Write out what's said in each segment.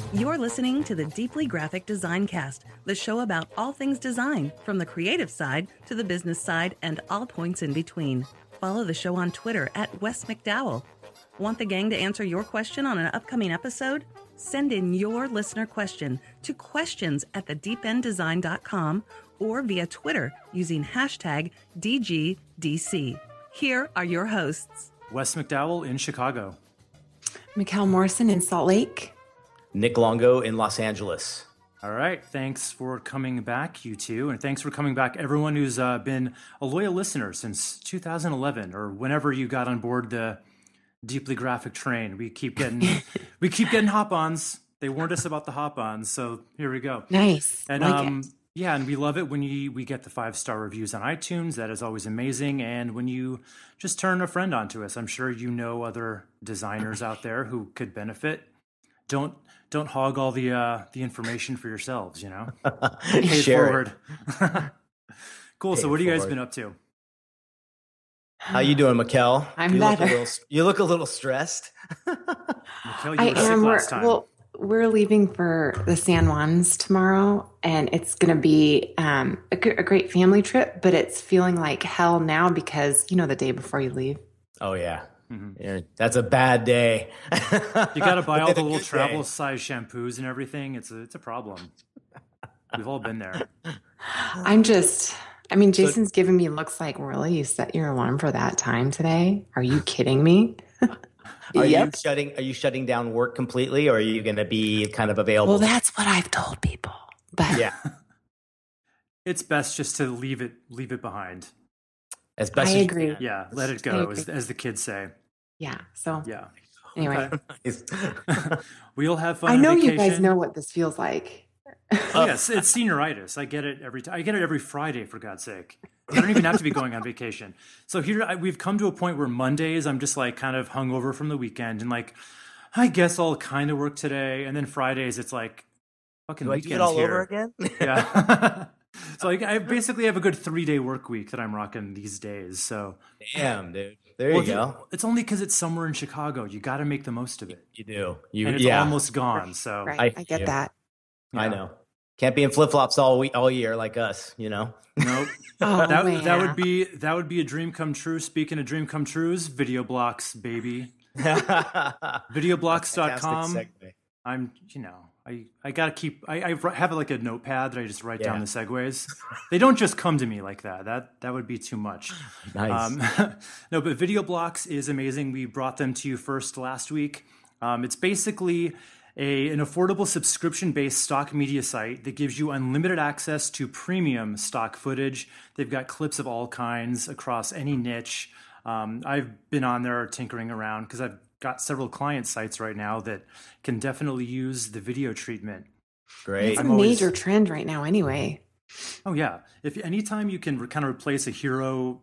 You're listening to the Deeply Graphic Design Cast, the show about all things design, from the creative side to the business side and all points in between. Follow the show on Twitter at Wes McDowell. Want the gang to answer your question on an upcoming episode? Send in your listener question to questions@thedeependdesign.com or via Twitter using hashtag DGDC. Here are your hosts. Wes McDowell in Chicago. Mikkel Morrison in Salt Lake. Nick Longo in Los Angeles. All right. Thanks for coming back, you two. And thanks for coming back, everyone who's been a loyal listener since 2011 or whenever you got on board the Deeply Graphic train. We keep getting hop-ons. They warned us about the hop-ons, so here we go. Nice. And yeah, and we love it when we get the 5-star reviews on iTunes. That is always amazing. And when you just turn a friend onto us, I'm sure you know other designers out there who could benefit. Don't hog all the information for yourselves, you know? Pay it forward. Cool. So what have you guys been up to? How you doing, Mikkel? I'm better. You look a little stressed. Mikkel, you were sick last time. Well, we're leaving for the San Juans tomorrow, and it's going to be a great family trip, but it's feeling like hell now because, you know, the day before you leave. Oh, yeah. Mm-hmm. Yeah, that's a bad day. You got to buy all the little travel size shampoos and everything. It's a problem. We've all been there. Jason's giving me looks like, really? You set your alarm for that time today? Are you kidding me? Are you shutting down work completely, or are you going to be kind of available? Well, that's what I've told people. But yeah, it's best just to leave it behind. As best I agree. Yeah, let it go, as the kids say. Yeah. So yeah. Anyway, we'll have fun. I know on you vacation. guys know what this feels like. Yes, it's senioritis. I get it every time. I get it every Friday, for God's sake. I don't even have to be going on vacation. So here we've come to a point where Mondays I'm just like kind of hungover from the weekend and like, I guess I'll kind of work today. And then Fridays it's like fucking do I weekends do it all here. over again? Yeah. So I basically have a good 3-day work week that I'm rocking these days. So damn, dude. There you go. It's only because it's somewhere in Chicago. You got to make the most of it. You do. And it's almost gone. So right. I get that. Yeah. I know. Can't be in flip flops all year like us, you know. Nope. That would be a dream come true. Speaking of dream come trues, Video Blocks, baby. Videoblocks.com. I gotta keep. I have like a notepad that I just write down the segues. They don't just come to me like that. That would be too much. Nice. No, but Video Blocks is amazing. We brought them to you first last week. It's basically an affordable subscription-based stock media site that gives you unlimited access to premium stock footage. They've got clips of all kinds across any niche. I've been on there tinkering around because I've got several client sites right now that can definitely use the video treatment. Great. It's a major trend right now anyway. Oh, yeah. Anytime you can kind of replace a hero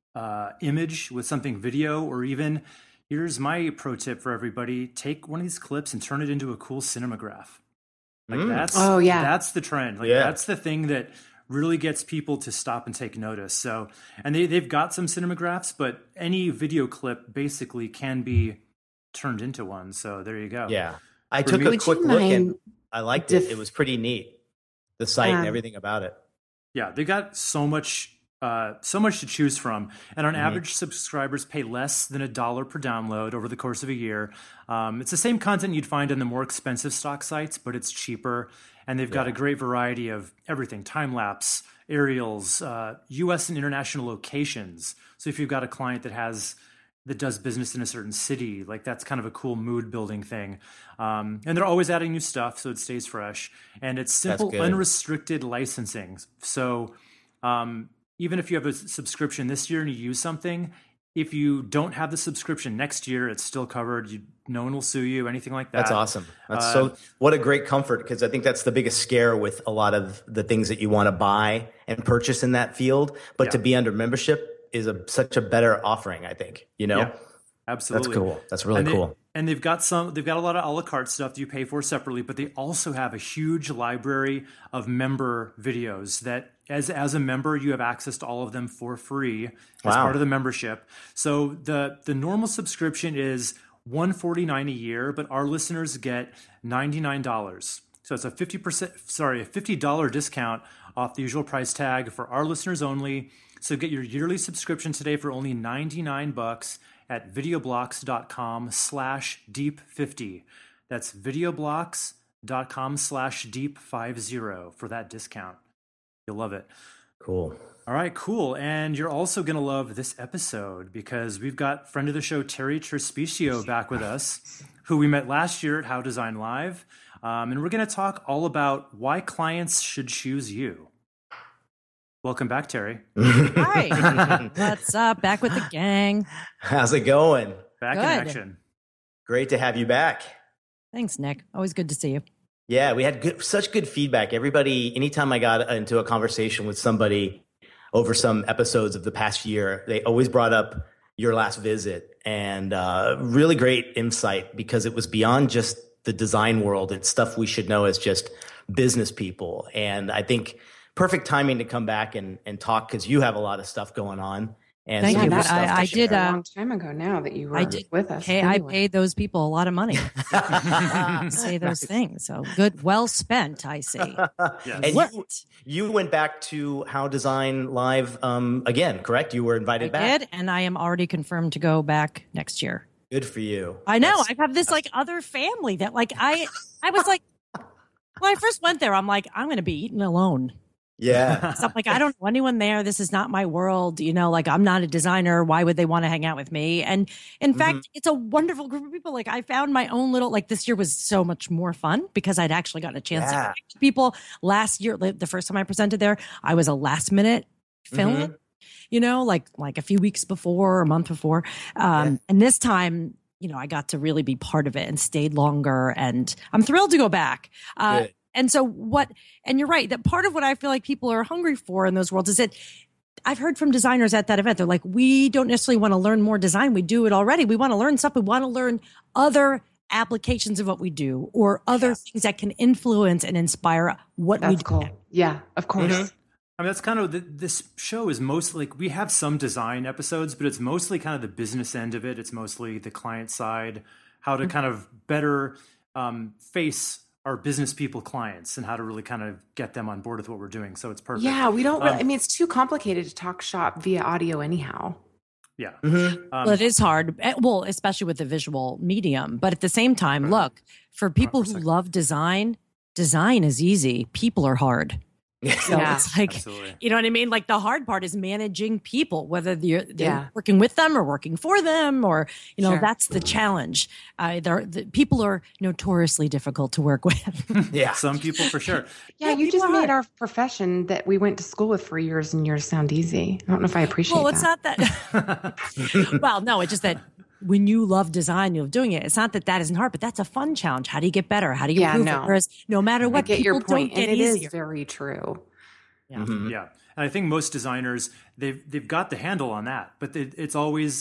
image with something video, or even... Here's my pro tip for everybody. Take one of these clips and turn it into a cool cinematograph. Like that's the trend. Like that's the thing that really gets people to stop and take notice. So, and they've got some cinemagraphs, but any video clip basically can be turned into one. So there you go. Yeah. I took a quick look and I liked it. It was pretty neat. The site and everything about it. Yeah. They got so much to choose from, and on average, subscribers pay less than $1 per download over the course of a year. It's the same content you'd find on the more expensive stock sites, but it's cheaper, and they've got a great variety of everything: time lapse, aerials, U.S. and international locations. So if you've got a client that does business in a certain city, like that's kind of a cool mood building thing. And they're always adding new stuff, so it stays fresh, and it's simple, unrestricted licensing. So even if you have a subscription this year and you use something, if you don't have the subscription next year, it's still covered. No one will sue you, anything like that. That's awesome. What a great comfort, because I think that's the biggest scare with a lot of the things that you want to buy and purchase in that field. But to be under membership is such a better offering, I think, you know? Yeah, absolutely. That's cool. That's really cool. And they've got a lot of a la carte stuff that you pay for separately, but they also have a huge library of member videos that as a member, you have access to all of them for free as part of the membership. So the normal subscription is $149 a year, but our listeners get $99. So it's a $50 discount off the usual price tag for our listeners only. So get your yearly subscription today for only $99 at videoblocks.com/deep50. That's videoblocks.com/deep50 for that discount. You'll love it. Cool. All right, cool. And you're also going to love this episode because we've got friend of the show, Terry Trespicio, back with us, who we met last year at How Design Live. And we're going to talk all about why clients should choose you. Welcome back, Terry. Hi. What's up? Back with the gang. How's it going? Back Good. in action. Great to have you back. Thanks, Nick. Always good to see you. Yeah, we had such good feedback. Everybody, anytime I got into a conversation with somebody over some episodes of the past year, they always brought up your last visit, and really great insight because it was beyond just the design world. It's stuff we should know as just business people. And I think perfect timing to come back and talk because you have a lot of stuff going on. And Thank you. I did a long time ago now that you were with us. Hey, I paid those people a lot of money to say those things. So good, well spent, I see. Yes. And you went back to How Design Live again, correct? You were invited back. I did, and I am already confirmed to go back next year. Good for you. I know. I have this like other family that like I was like, when I first went there, I'm like, I'm going to be eating alone. Yeah. So I'm like, I don't know anyone there. This is not my world. You know, like I'm not a designer. Why would they want to hang out with me? And in fact, it's a wonderful group of people. Like I found my own little, like this year was so much more fun because I'd actually gotten a chance to connect to people. Last year, the first time I presented there, I was a last minute fill-in, you know, like a few weeks before or a month before. And this time, you know, I got to really be part of it and stayed longer. And I'm thrilled to go back. And so and you're right, that part of what I feel like people are hungry for in those worlds is that I've heard from designers at that event. They're like, we don't necessarily want to learn more design. We do it already. We want to learn stuff. We want to learn other applications of what we do or other things that can influence and inspire what we do. Cool. Yeah, of course. I mean, that's kind of this show is mostly like we have some design episodes, but it's mostly kind of the business end of it. It's mostly the client side, how to kind of better face our business people clients and how to really kind of get them on board with what we're doing. So it's perfect. Yeah, we don't. I mean, it's too complicated to talk shop via audio, anyhow. Yeah. Well, it is hard. Well, especially with the visual medium. But at the same time, look, for people who love design is easy. People are hard. So it's like, you know what I mean? Like the hard part is managing people, whether they're working with them or working for them, or, you know, that's the challenge. The people are notoriously difficult to work with. Some people for sure. You just made our profession that we went to school with for years and years sound easy. I don't know if I appreciate that. Well, it's not that. Well, no, it's just that when you love design, you love doing it. It's not that isn't hard, but that's a fun challenge. How do you get better? How do you improve it? Whereas no matter what, I get your point, don't get and it easier. is very true. Yeah. And I think most designers, they've got the handle on that, but it's always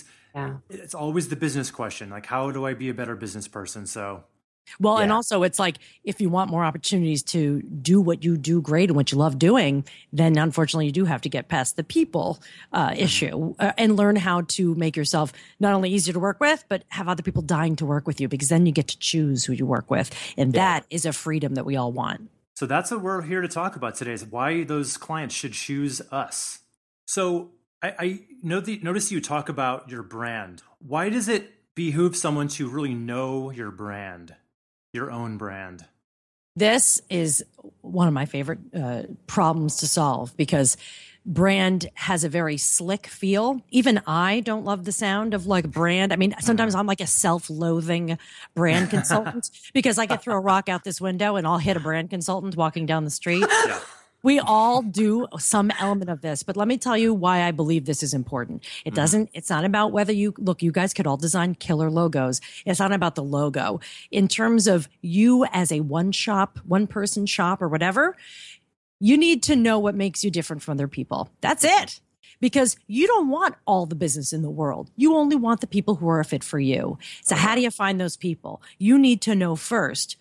the business question. Like, how do I be a better business person? So. Well, and also it's like, if you want more opportunities to do what you do great and what you love doing, then unfortunately you do have to get past the people issue and learn how to make yourself not only easier to work with, but have other people dying to work with you, because then you get to choose who you work with. And that is a freedom that we all want. So that's what we're here to talk about today, is why those clients should choose us. So I notice you talk about your brand. Why does it behoove someone to really know your brand? Your own brand? This is one of my favorite problems to solve, because brand has a very slick feel. Even I don't love the sound of like brand. I mean, sometimes I'm like a self-loathing brand consultant because I could throw a rock out this window and I'll hit a brand consultant walking down the street. We all do some element of this, but let me tell you why I believe this is important. It's not about whether you guys could all design killer logos. It's not about the logo. In terms of you as a one person shop or whatever, you need to know what makes you different from other people. That's it. Because you don't want all the business in the world. You only want the people who are a fit for you. So how do you find those people? You need to know first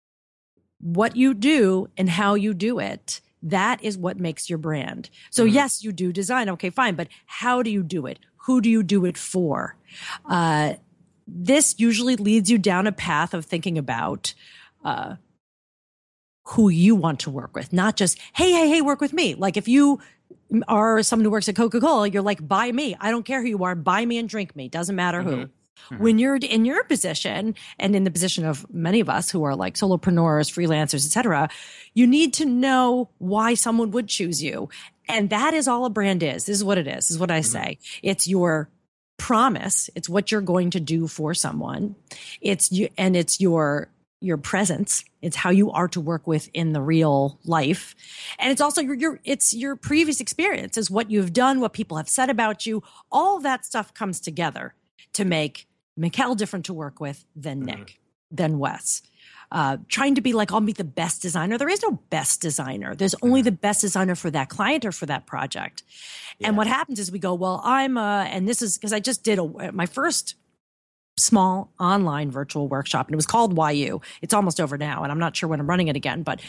what you do and how you do it. That is what makes your brand. So yes, you do design. Okay, fine. But how do you do it? Who do you do it for? this usually leads you down a path of thinking about who you want to work with, not just, hey, work with me. Like if you are someone who works at Coca-Cola, you're like, buy me. I don't care who you are. Buy me and drink me. Doesn't matter who. When you're in your position and in the position of many of us who are like solopreneurs, freelancers, et cetera, you need to know why someone would choose you. And that is all a brand is. This is what it is. This is what I say. It's your promise. It's what you're going to do for someone. It's you, and it's your presence. It's how you are to work with in the real life. And it's also it's your previous experience, is what you've done, what people have said about you. All that stuff comes together to make Mikkel different to work with than Nick, than Wes. Trying to be like, I'll be the best designer. There is no best designer. There's only the best designer for that client or for that project. Yeah. And what happens is we go, well, and this is because I just did my first small online virtual workshop, and it was called YU. It's almost over now, and I'm not sure when I'm running it again, but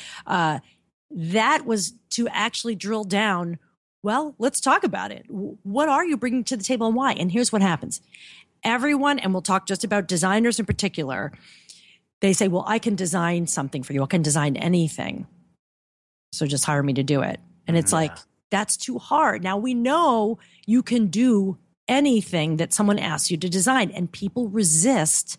that was to actually drill down. Well, let's talk about it. What are you bringing to the table and why? And here's what happens. Everyone, and we'll talk just about designers in particular, they say, well, I can design something for you. I can design anything. So just hire me to do it. And it's like, that's too hard. Now we know you can do anything that someone asks you to design, and people resist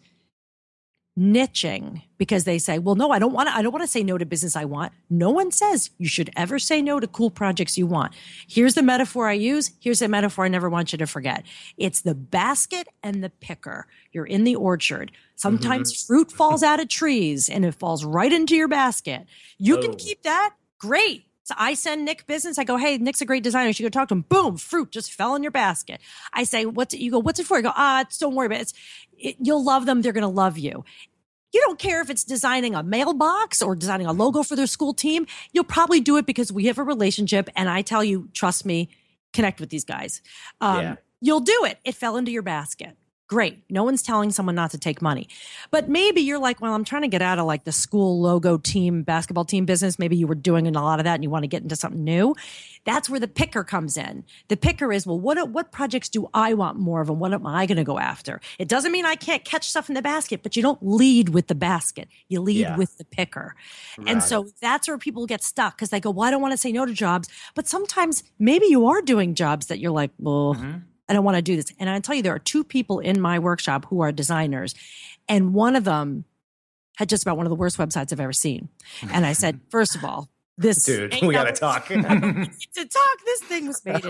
niching because they say, well, no, I don't want to say no to business I want. No one says you should ever say no to cool projects you want. Here's the metaphor I use. Here's the metaphor I never want you to forget. It's the basket and the picker. You're in the orchard. Sometimes fruit falls out of trees and it falls right into your basket. You can keep that. Great. So I send Nick business. I go, hey, Nick's a great designer. You should go talk to him. Boom, fruit just fell in your basket. I say, what's it for? You go, don't worry about it. You'll love them. They're going to love you. You don't care if it's designing a mailbox or designing a logo for their school team. You'll probably do it because we have a relationship. And I tell you, trust me, connect with these guys. You'll do it. It fell into your basket. Great. No one's telling someone not to take money. But maybe you're like, well, I'm trying to get out of like the school logo team, basketball team business. Maybe you were doing a lot of that and you want to get into something new. That's where the picker comes in. The picker is, well, what projects do I want more of and what am I going to go after? It doesn't mean I can't catch stuff in the basket, but you don't lead with the basket. You lead with the picker. Right. And so that's where people get stuck because they go, well, I don't want to say no to jobs. But sometimes maybe you are doing jobs that you're like, well, I don't want to do this. And I tell you, there are two people in my workshop who are designers. And one of them had just about one of the worst websites I've ever seen. And I said, first of all, this dude, we got to talk. This thing was made in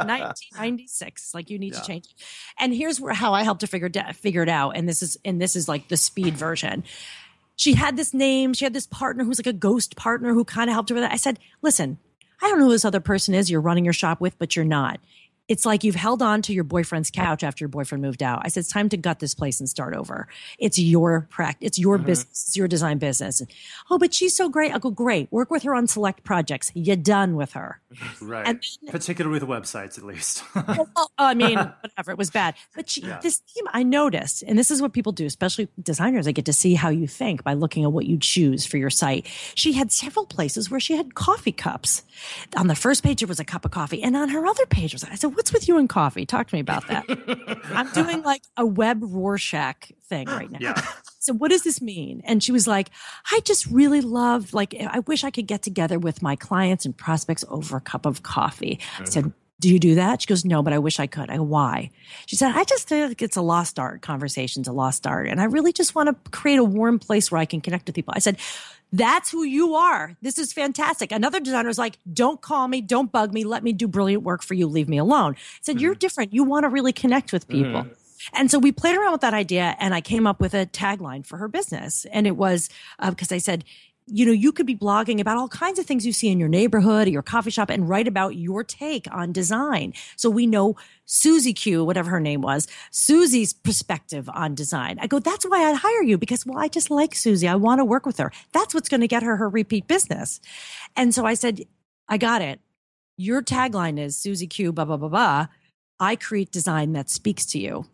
1996. Like you need to change it. And here's how I helped her figure it out. And this is like the speed version. She had this name. She had this partner who's like a ghost partner who kind of helped her with it. I said, listen, I don't know who this other person is you're running your shop with, but you're not. It's like you've held on to your boyfriend's couch after your boyfriend moved out. I said, it's time to gut this place and start over. It's your practice. It's your business. It's your design business. Oh, but she's so great. I'll go, great. Work with her on select projects. You're done with her. Right. And particularly with websites, at least. well, I mean, whatever. It was bad. But this team, I noticed, and this is what people do, especially designers. They get to see how you think by looking at what you choose for your site. She had several places where she had coffee cups. On the first page, it was a cup of coffee. And on her other page, I said, what's with you and coffee? Talk to me about that. I'm doing like a web Rorschach thing right now. Yeah. So what does this mean? And she was like, I just really love, like, I wish I could get together with my clients and prospects over a cup of coffee. I said, do you do that? She goes, no, but I wish I could. I go, why? She said, I just feel like it's a lost art. Conversation's a lost art. And I really just want to create a warm place where I can connect with people. I said, that's who you are. This is fantastic. Another designer was like, don't call me. Don't bug me. Let me do brilliant work for you. Leave me alone. I said, you're different. You want to really connect with people. And so we played around with that idea and I came up with a tagline for her business. And it was because I said, you could be blogging about all kinds of things you see in your neighborhood or your coffee shop and write about your take on design. So we know Susie Q, whatever her name was, Susie's perspective on design. I go, that's why I'd hire you because, well, I just like Susie. I want to work with her. That's what's going to get her repeat business. And so I said, I got it. Your tagline is Susie Q, blah, blah, blah, blah. I create design that speaks to you.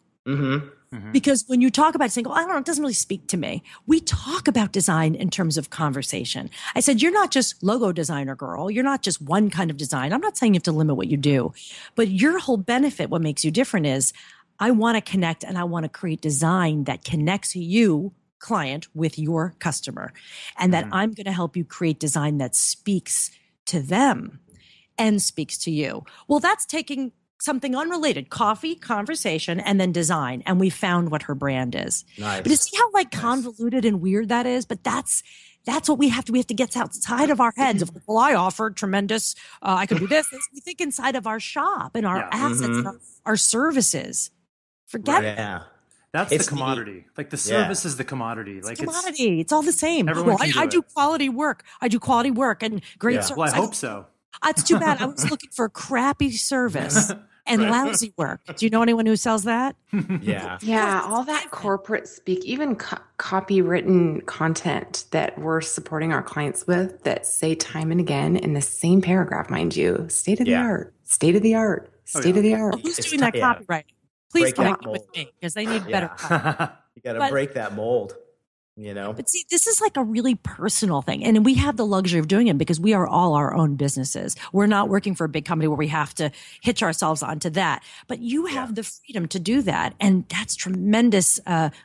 Because when you talk about it, saying, oh, I don't know, it doesn't really speak to me. We talk about design in terms of conversation. I said, you're not just logo designer, girl. You're not just one kind of design. I'm not saying you have to limit what you do, but your whole benefit, what makes you different is I want to connect and I want to create design that connects you, client, with your customer, and that I'm going to help you create design that speaks to them and speaks to you. Well, that's taking something unrelated, coffee, conversation, and then design. And we found what her brand is. Nice. But you see how convoluted and weird that is? But that's what we have to get outside of our heads. Of, well, I offered tremendous, I could do this. We think inside of our shop and our assets and our services. Forget Yeah. That's the commodity. Like the service is the commodity. Like it's commodity. It's all the same. Well, I do quality work. I do quality work and great service. Well, I hope so. It's too bad. I was looking for crappy service and lousy work. Do you know anyone who sells that? Yeah, all that corporate speak, even copywritten content that we're supporting our clients with that say time and again in the same paragraph, mind you, state of the art, state of the art, state of the art. Well, who's doing that copywriting? Please connect with me because they need better copy. You got to break that mold. You know, but see, this is like a really personal thing. And we have the luxury of doing it because we are all our own businesses. We're not working for a big company where we have to hitch ourselves onto that. But you have the freedom to do that. And that's tremendous,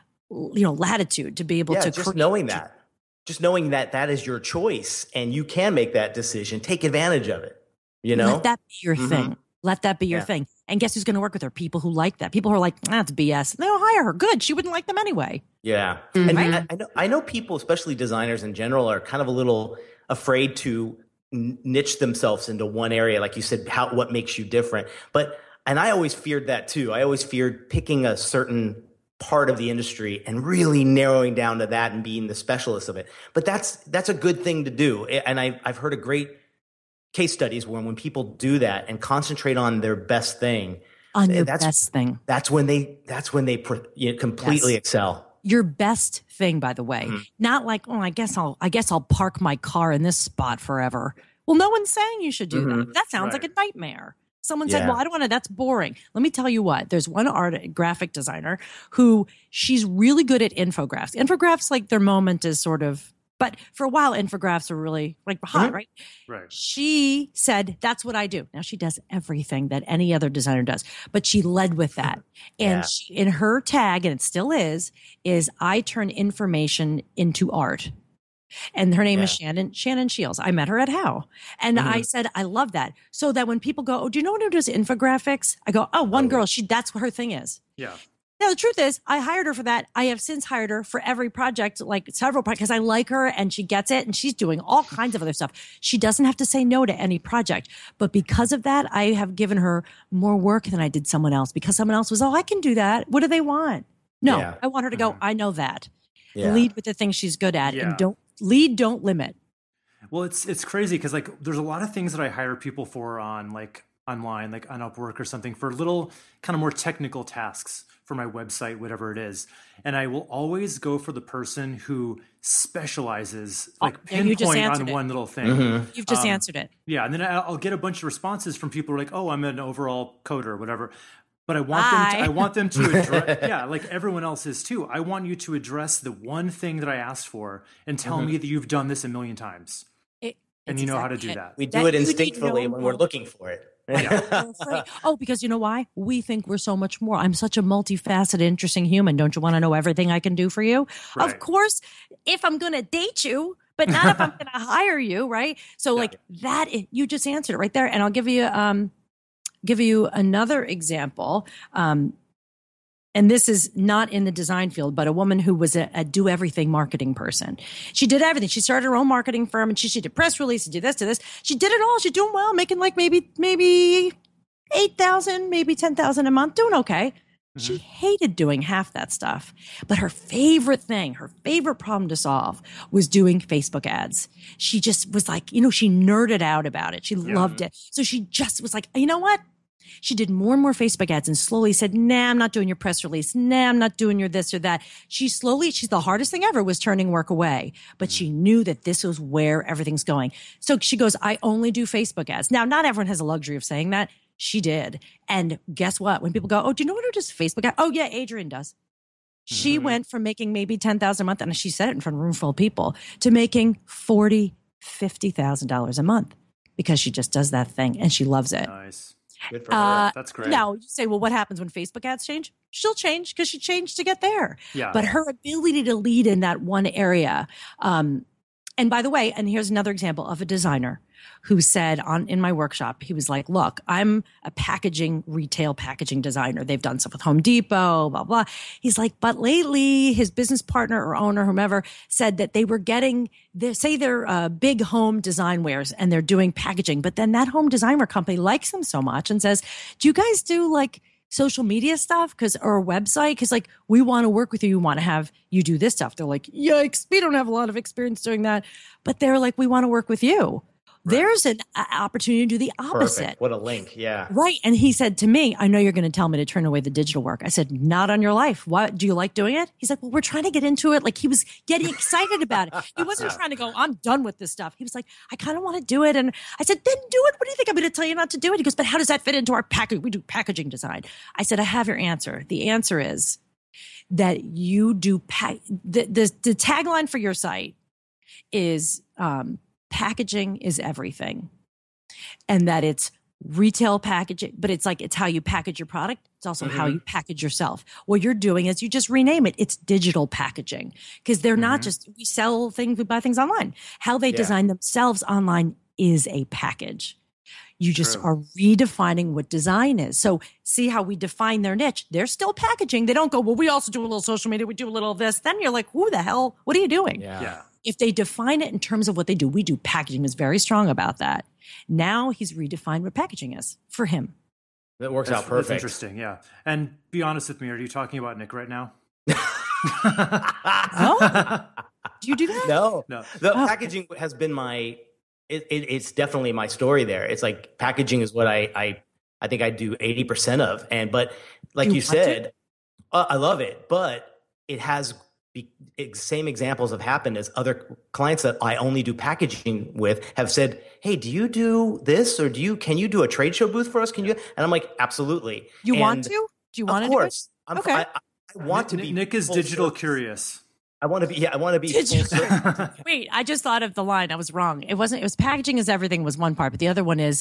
latitude to be able to just knowing that that is your choice and you can make that decision. Take advantage of it. You know, let that be your thing. Let that be your thing. And guess who's going to work with her? People who like that. People who are like, that's BS. They'll hire her. Good. She wouldn't like them anyway. Yeah. And I know people, especially designers in general, are kind of a little afraid to niche themselves into one area. Like you said, what makes you different. And I always feared that too. I always feared picking a certain part of the industry and really narrowing down to that and being the specialist of it. But that's a good thing to do. And I've heard a great case studies when people do that and concentrate on their best thing, that's when they completely excel. Your best thing, by the way, not like, I guess I'll park my car in this spot forever. Well, no one's saying you should do that. That sounds like a nightmare. Someone said, well, I don't want to, that's boring. Let me tell you what, there's one graphic designer who she's really good at infographics. Infographics, like their moment is sort of, but for a while, infographics are really like hot, right? Right. She said, that's what I do. Now she does everything that any other designer does, but she led with that. And she, in her tag, and it still is I turn information into art. And her name is Shannon Shields. I met her at How. And I said, I love that. So that when people go, oh, do you know who does infographics? I go, one girl, that's what her thing is. Yeah. Now, the truth is, I hired her for that. I have since hired her for every project, like several projects, because I like her and she gets it and she's doing all kinds of other stuff. She doesn't have to say no to any project. But because of that, I have given her more work than I did someone else because someone else was, I can do that. What do they want? No, I want her to go, I know that. Yeah. Lead with the things she's good at and don't limit. Well, it's crazy because like there's a lot of things that I hire people for on like online, like on Upwork or something for little kind of more technical tasks for my website, whatever it is. And I will always go for the person who specializes, like pinpoint on one little thing. You've just answered it. Yeah. And then I'll get a bunch of responses from people who are like, oh, I'm an overall coder or whatever. But I want them to address, like everyone else is too. I want you to address the one thing that I asked for and tell me that you've done this a million times. And you know how to do that. We do it instinctively when we're looking for it. Yeah. Because you know why? We think we're so much more. I'm such a multifaceted, interesting human. Don't you want to know everything I can do for you? Right. Of course, if I'm going to date you, but not if I'm going to hire you, right? So like that, you just answered it right there. And I'll give you another example. And this is not in the design field, but a woman who was a do everything marketing person. She did everything. She started her own marketing firm and she did press releases, did this. She did it all. She's doing well, making like maybe 8,000, maybe 10,000 a month, doing okay. She hated doing half that stuff. But her favorite problem to solve was doing Facebook ads. She just was like, she nerded out about it. She loved it. So she just was like, you know what? She did more and more Facebook ads and slowly said, nah, I'm not doing your press release. Nah, I'm not doing your this or that. She's the hardest thing ever was turning work away, but she knew that this was where everything's going. So she goes, I only do Facebook ads. Now, not everyone has the luxury of saying that. She did. And guess what? When people go, oh, do you know who does Facebook ads? Oh yeah, Adrienne does. She went from making maybe $10,000 a month, and she said it in front of a room full of people, to making $40,000, $50,000 a month because she just does that thing and she loves it. Nice. Good for her. That's great. Now you say, well, what happens when Facebook ads change? She'll change because she changed to get there. Yeah. But her ability to lead in that one area. And by the way, and here's another example of a designer who said in my workshop, he was like, look, I'm a retail packaging designer. They've done stuff with Home Depot, blah, blah. He's like, but lately his business partner or owner, whomever, said that they were getting, they're big home design wares and they're doing packaging. But then that home designer company likes them so much and says, do you guys do like social media stuff or a website? Because like, we want to work with you. We want to have you do this stuff. They're like, yikes, we don't have a lot of experience doing that. But they're like, we want to work with you. Right. There's an opportunity to do the opposite. Perfect. What a link. Yeah. Right. And he said to me, I know you're going to tell me to turn away the digital work. I said, not on your life. What? Do you like doing it? He's like, well, we're trying to get into it. Like he was getting excited about it. He wasn't trying to go, I'm done with this stuff. He was like, I kind of want to do it. And I said, then do it. What do you think? I'm going to tell you not to do it. He goes, but how does that fit into our package? We do packaging design. I said, I have your answer. The answer is that you do the tagline for your site is, packaging is everything, and that it's retail packaging, but it's how you package your product. It's also how you package yourself. What you're doing is you just rename it. It's digital packaging because they're not just, we sell things, we buy things online. How they design themselves online is a package. You just are redefining what design is. So see how we define their niche. They're still packaging. They don't go, well, we also do a little social media. We do a little of this. Then you're like, who the hell? What are you doing? Yeah. If they define it in terms of what they do, we do. Packaging is very strong about that. Now he's redefined what packaging is for him. That works out perfect. That's interesting. Yeah. And be honest with me. Are you talking about Nick right now? Oh, do you do that? No. The packaging has been it's definitely my story there. It's like packaging is what I think I do 80% of. But like you said, I love it, but it has same examples have happened as other clients that I only do packaging with have said, hey, do you do this? Or can you do a trade show booth for us? And I'm like, absolutely. Want to? Do you want to do it? Okay. I want to be. Nick is digital curious. I want to be. I want to be full circle. Wait, I just thought of the line. I was wrong. It was packaging is everything was one part, but the other one is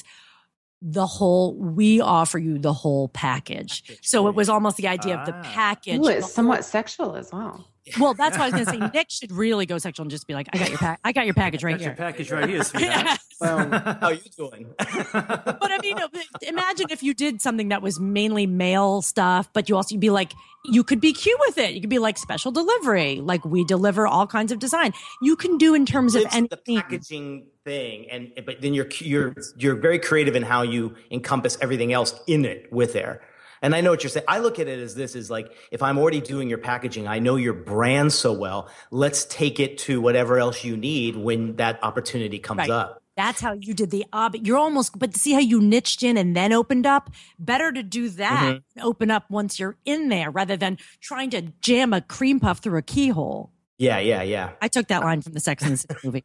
we offer you the whole package. So it was almost the idea of the package. Ooh, it's somewhat sexual as well. Well, that's what I was going to say. Nick should really go sexual and just be like, I got your package right here. Your package right here, sweetheart. How you doing? But I mean, imagine if you did something that was mainly male stuff, but you'd be like, you could be cute with it. You could be like special delivery, like we deliver all kinds of design. You can do in terms of anything. The packaging thing, but then you're very creative in how you encompass everything else in it with there. And I know what you're saying. I look at it as this is like, if I'm already doing your packaging, I know your brand so well. Let's take it to whatever else you need when that opportunity comes up. That's how you did but see how you niched in and then opened up? Better to do that and open up once you're in there rather than trying to jam a cream puff through a keyhole. Yeah. I took that line from the Sex and the City movie.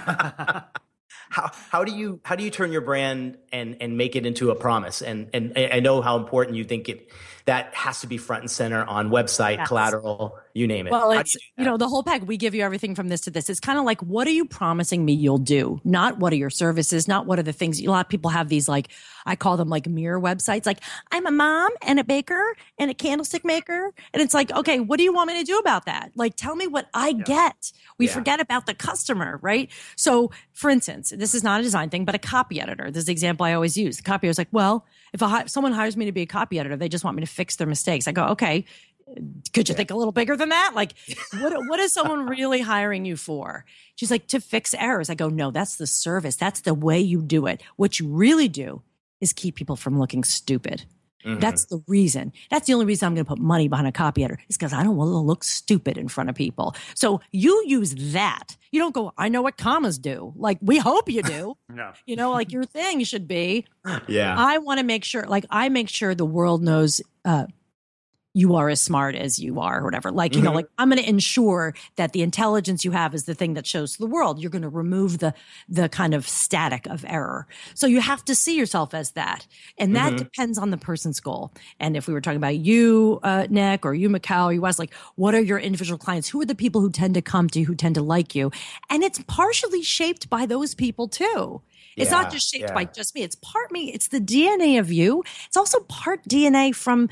How do you turn your brand and make it into a promise? And I know how important you think that has to be front and center on website, collateral, you name it. Well, it's, the whole pack, we give you everything from this to this. It's kind of like, what are you promising me you'll do? Not what are your services, not what are the things. A lot of people have these, like, I call them like mirror websites. Like, I'm a mom and a baker and a candlestick maker. And it's like, okay, what do you want me to do about that? Like, tell me what I get. We forget about the customer, right? So for instance, this is not a design thing, but a copy editor. This is the example I always use. The copy editor is like, well, if someone hires me to be a copy editor, they just want me to fix their mistakes. I go, okay, could you think a little bigger than that? Like, what is someone really hiring you for? She's like, to fix errors. I go, no, that's the service. That's the way you do it. What you really do is keep people from looking stupid. Mm-hmm. That's the reason. That's the only reason I'm going to put money behind a copy editor is because I don't want to look stupid in front of people. So you use that. You don't go, I know what commas do. Like, we hope you do. No. Like your thing should be. Yeah. I want to make sure, I make sure the world knows you are as smart as you are or whatever. Like, you know, like I'm going to ensure that the intelligence you have is the thing that shows to the world. You're going to remove the kind of static of error. So you have to see yourself as that. And that depends on the person's goal. And if we were talking about you, Nick, or you, Mikal, or you, Wes, like, what are your individual clients? Who are the people who tend to come to you, who tend to like you? And it's partially shaped by those people too. It's not just shaped by just me. It's part me. It's the DNA of you. It's also part DNA from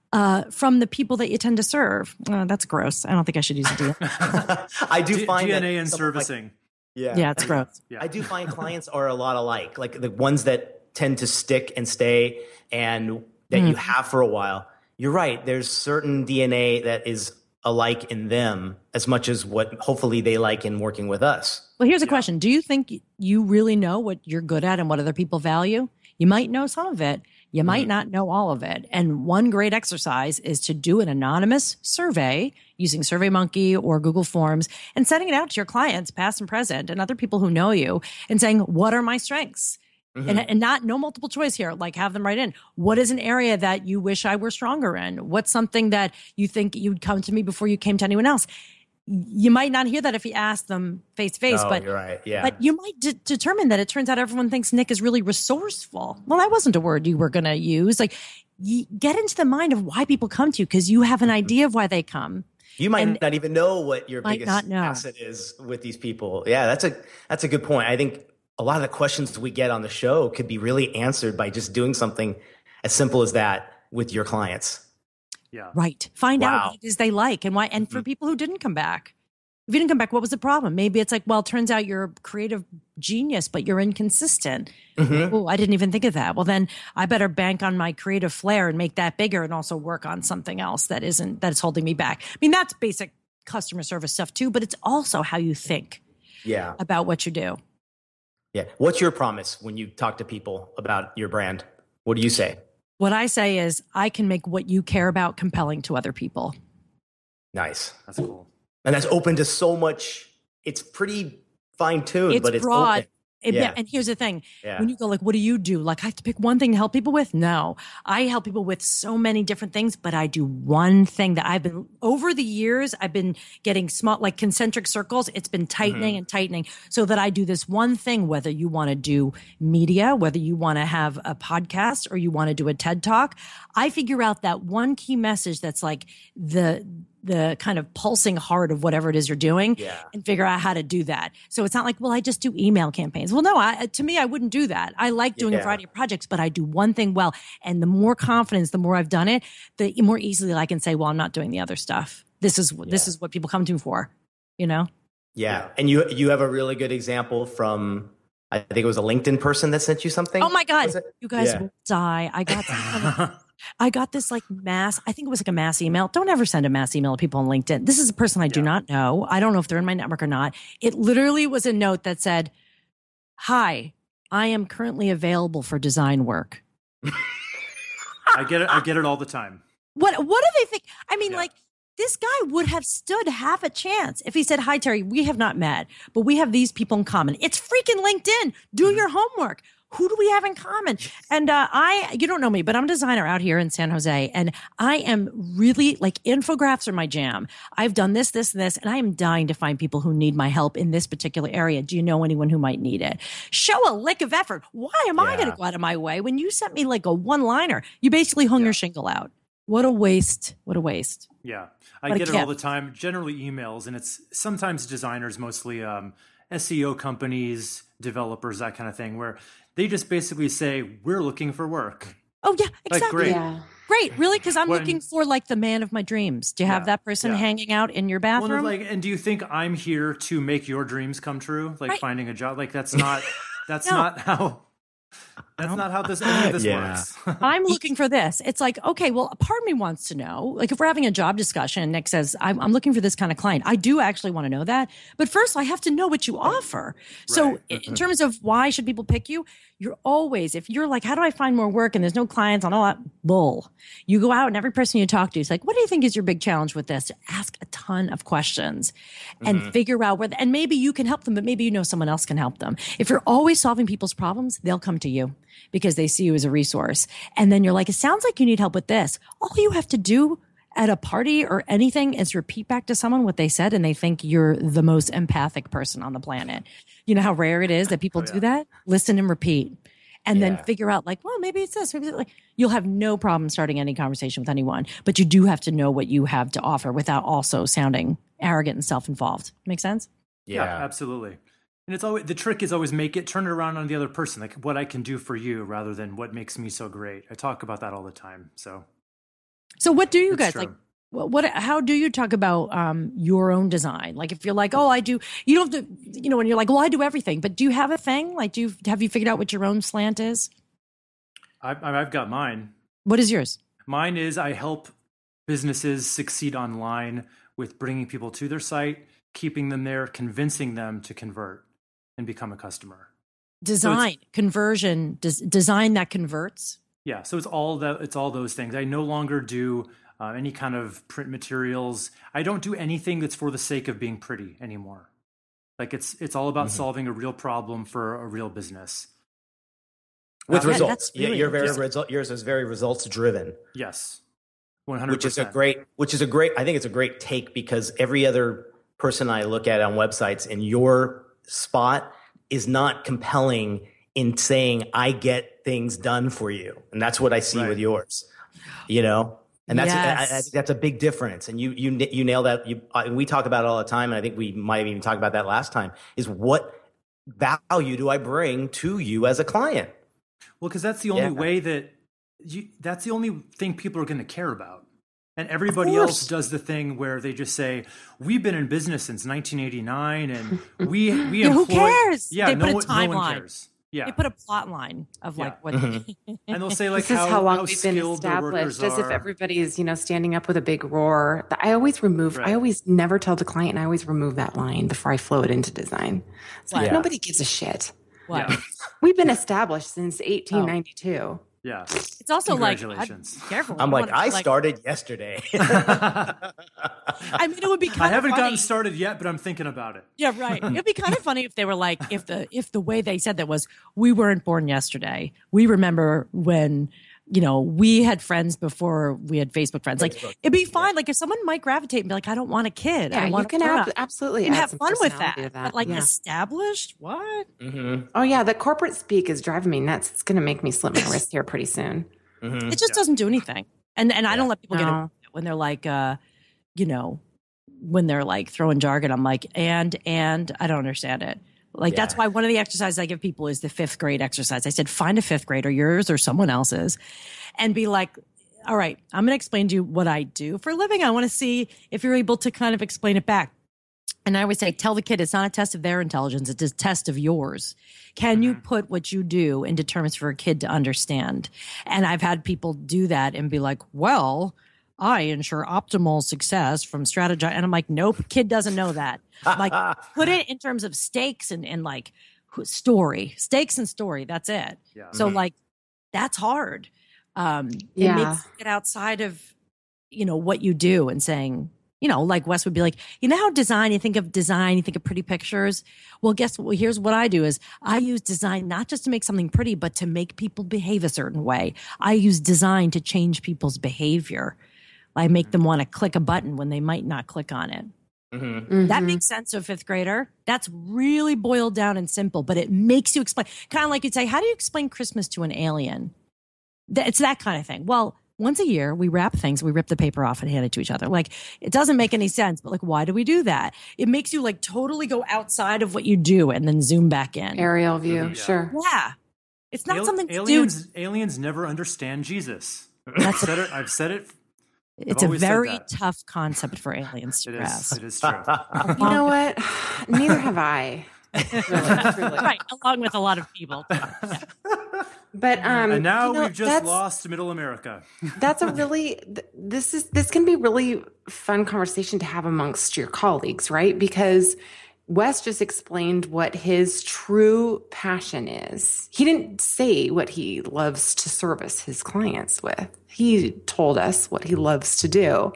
the people that you tend to serve. That's gross. I don't think I should use DNA. I do find DNA and servicing. Yeah, it's gross. I do find clients are a lot alike, like the ones that tend to stick and stay and that you have for a while. You're right. There's certain DNA that is alike in them as much as what hopefully they like in working with us. Well, here's a question. Do you think you really know what you're good at and what other people value? You might know some of it. You might not know all of it. And one great exercise is to do an anonymous survey using SurveyMonkey or Google Forms and sending it out to your clients, past and present, and other people who know you, and saying, what are my strengths? And no multiple choice here, like have them write in. What is an area that you wish I were stronger in? What's something that you think you'd come to me before you came to anyone else? You might not hear that if you ask them face to face, but you're right. Yeah. But you might determine that it turns out everyone thinks Nick is really resourceful. Well, that wasn't a word you were going to use. Like, get into the mind of why people come to you because you have an idea of why they come. You might not even know what your biggest asset is with these people. Yeah, that's a good point. I think a lot of the questions we get on the show could be really answered by just doing something as simple as that with your clients. Yeah. Right. Find out what it is they like and why. And for people who didn't come back, if you didn't come back, what was the problem? Maybe it's like, well, it turns out you're a creative genius, but you're inconsistent. Oh, I didn't even think of that. Well, then I better bank on my creative flair and make that bigger and also work on something else that's holding me back. I mean, that's basic customer service stuff too, but it's also how you think about what you do. Yeah. What's your promise when you talk to people about your brand? What do you say? What I say is I can make what you care about compelling to other people. Nice. That's cool. And that's open to so much. It's pretty fine-tuned, but it's broad. Open. And here's the thing. When you go like, what do you do? Like, I have to pick one thing to help people with? No. I help people with so many different things, but I do one thing that over the years, I've been getting small, like concentric circles. It's been tightening and tightening so that I do this one thing, whether you want to do media, whether you want to have a podcast or you want to do a TED Talk. I figure out that one key message that's like the kind of pulsing heart of whatever it is you're doing and figure out how to do that. So it's not like, well, I just do email campaigns. Well, no, to me, I wouldn't do that. I like doing a variety of projects, but I do one thing well. And the more confidence, the more I've done it, the more easily I can say, well, I'm not doing the other stuff. This is what people come to me for, you know? Yeah. And you have a really good example from, I think it was a LinkedIn person that sent you something. Oh my God. You guys will die. I got this like I think it was like a mass email. Don't ever send a mass email to people on LinkedIn. This is a person I do not know. I don't know if they're in my network or not. It literally was a note that said, "Hi, I am currently available for design work." I get it all the time. What do they think? I mean, like, this guy would have stood half a chance if he said, "Hi, Terry, we have not met, but we have these people in common." It's freaking LinkedIn. Do your homework. Who do we have in common? And you don't know me, but I'm a designer out here in San Jose. And I am really like, infographics are my jam. I've done this, this, and this, and I am dying to find people who need my help in this particular area. Do you know anyone who might need it? Show a lick of effort. Why am I going to go out of my way? When you sent me like a one-liner, you basically hung your shingle out. What a waste. What a waste. Yeah. I get it all the time, generally emails, and it's sometimes designers, mostly SEO companies, developers, that kind of thing, where they just basically say, we're looking for work. Oh, yeah, exactly. Like, great. Yeah. Great, really? Because I'm looking for like the man of my dreams. Do you have that person hanging out in your bathroom? Well, and do you think I'm here to make your dreams come true? Like finding a job? Like that's not not how... That's not how any of this works. I'm looking for this. It's like, okay, well, a part of me wants to know, like if we're having a job discussion and Nick says, I'm looking for this kind of client. I do actually want to know that. But first I have to know what you offer. So in terms of why should people pick you, you're always, if you're like, how do I find more work? And there's no clients on all that bull. You go out and every person you talk to is like, what do you think is your big challenge with this? Ask a ton of questions and figure out and maybe you can help them, but maybe you know someone else can help them. If you're always solving people's problems, they'll come to you because they see you as a resource. And then you're like, it sounds like you need help with this. All you have to do at a party or anything is repeat back to someone what they said and they think you're the most empathic person on the planet. You know how rare it is that people do that? Listen and repeat. And then figure out like, well, maybe it's this. Maybe it's like, you'll have no problem starting any conversation with anyone, but you do have to know what you have to offer without also sounding arrogant and self-involved. Make sense? Yeah, absolutely. And it's always, the trick is always turn it around on the other person, like what I can do for you rather than what makes me so great. I talk about that all the time. So what do you guys like? How do you talk about your own design? Like if you're like, oh, I do, you don't have to, when you're like, well, I do everything, but do you have a thing? Like, have you figured out what your own slant is? I've got mine. What is yours? Mine is I help businesses succeed online with bringing people to their site, keeping them there, convincing them to convert and become a customer. Design, conversion, design that converts. Yeah. So it's all those things. I no longer do any kind of print materials. I don't do anything that's for the sake of being pretty anymore. Like it's all about solving a real problem for a real business. With results. Yours is very results driven. Yes. 100%. Which is a great, I think it's a great take because every other person I look at on websites in your spot is not compelling in saying, I get things done for you. And that's what I see with yours, And that's I think that's a big difference. And you nail that. We talk about it all the time, and I think we might have even talked about that last time. Is what value do I bring to you as a client? Well, because that's the only way that's the only thing people are going to care about. And everybody else does the thing where they just say, "We've been in business since 1989, and we employ." Who cares? Yeah, they put no a timeline. one cares. Yeah, they put a plot line of like what, and they'll say like this is how long how we've been established, as if are. everybody's standing up with a big roar. I always never tell the client, and I always remove that line before I flow it into design. It's like nobody gives a shit. What? Yeah. We've been established since 1892. Yeah. It's also Congratulations. Careful. I'm like, I started yesterday. I mean, it would be kind of I haven't funny. gotten started yet, but I'm thinking about it. Yeah, right. It'd be kind of funny if they were like, if the way they said that was, we weren't born yesterday. We remember when, we had friends before we had Facebook friends. Like, it'd be fine. Like, if someone might gravitate and be like, I don't want a kid. Yeah, I want you can absolutely have fun with personality that. to But like established, what? Mm-hmm. Oh yeah, the corporate speak is driving me nuts. It's going to make me slip my wrist here pretty soon. Mm-hmm. It just doesn't do anything. And I don't let people get away with it when they're like, when they're like throwing jargon. I'm like, and I don't understand it. Like, that's why one of the exercises I give people is the 5th grade exercise. I said, find a 5th grader, yours or someone else's, and be like, all right, I'm going to explain to you what I do for a living. I want to see if you're able to kind of explain it back. And I always say, tell the kid it's not a test of their intelligence. It's a test of yours. Can you put what you do into terms for a kid to understand? And I've had people do that and be like, well, I ensure optimal success from strategy. And I'm like, nope, kid doesn't know that. Like, put it in terms of stakes and like stakes and story. That's it. Yeah. So like, that's hard. It makes you get outside of, what you do and saying, like Wes would be like, how design, you think of pretty pictures. Well, guess what? Here's what I do is I use design, not just to make something pretty, but to make people behave a certain way. I use design to change people's behavior. I make them want to click a button when they might not click on it. Mm-hmm. Mm-hmm. That makes sense to a 5th grader. That's really boiled down and simple, but it makes you explain. Kind of like you'd say, how do you explain Christmas to an alien? It's that kind of thing. Well, once a year, we wrap things, we rip the paper off and hand it to each other. Like, it doesn't make any sense, but like, why do we do that? It makes you like totally go outside of what you do and then zoom back in. Aerial view, sure. Yeah. It's not something to aliens never understand Jesus. That's I've said it. It's a very tough concept for aliens to grasp. It is true. You know what? Neither have I. Really, truly. Right, along with a lot of people. Yeah. But and now we've just lost Middle America. That's a really this can be really fun conversation to have amongst your colleagues, right? Because Wes just explained what his true passion is. He didn't say what he loves to service his clients with. He told us what he loves to do.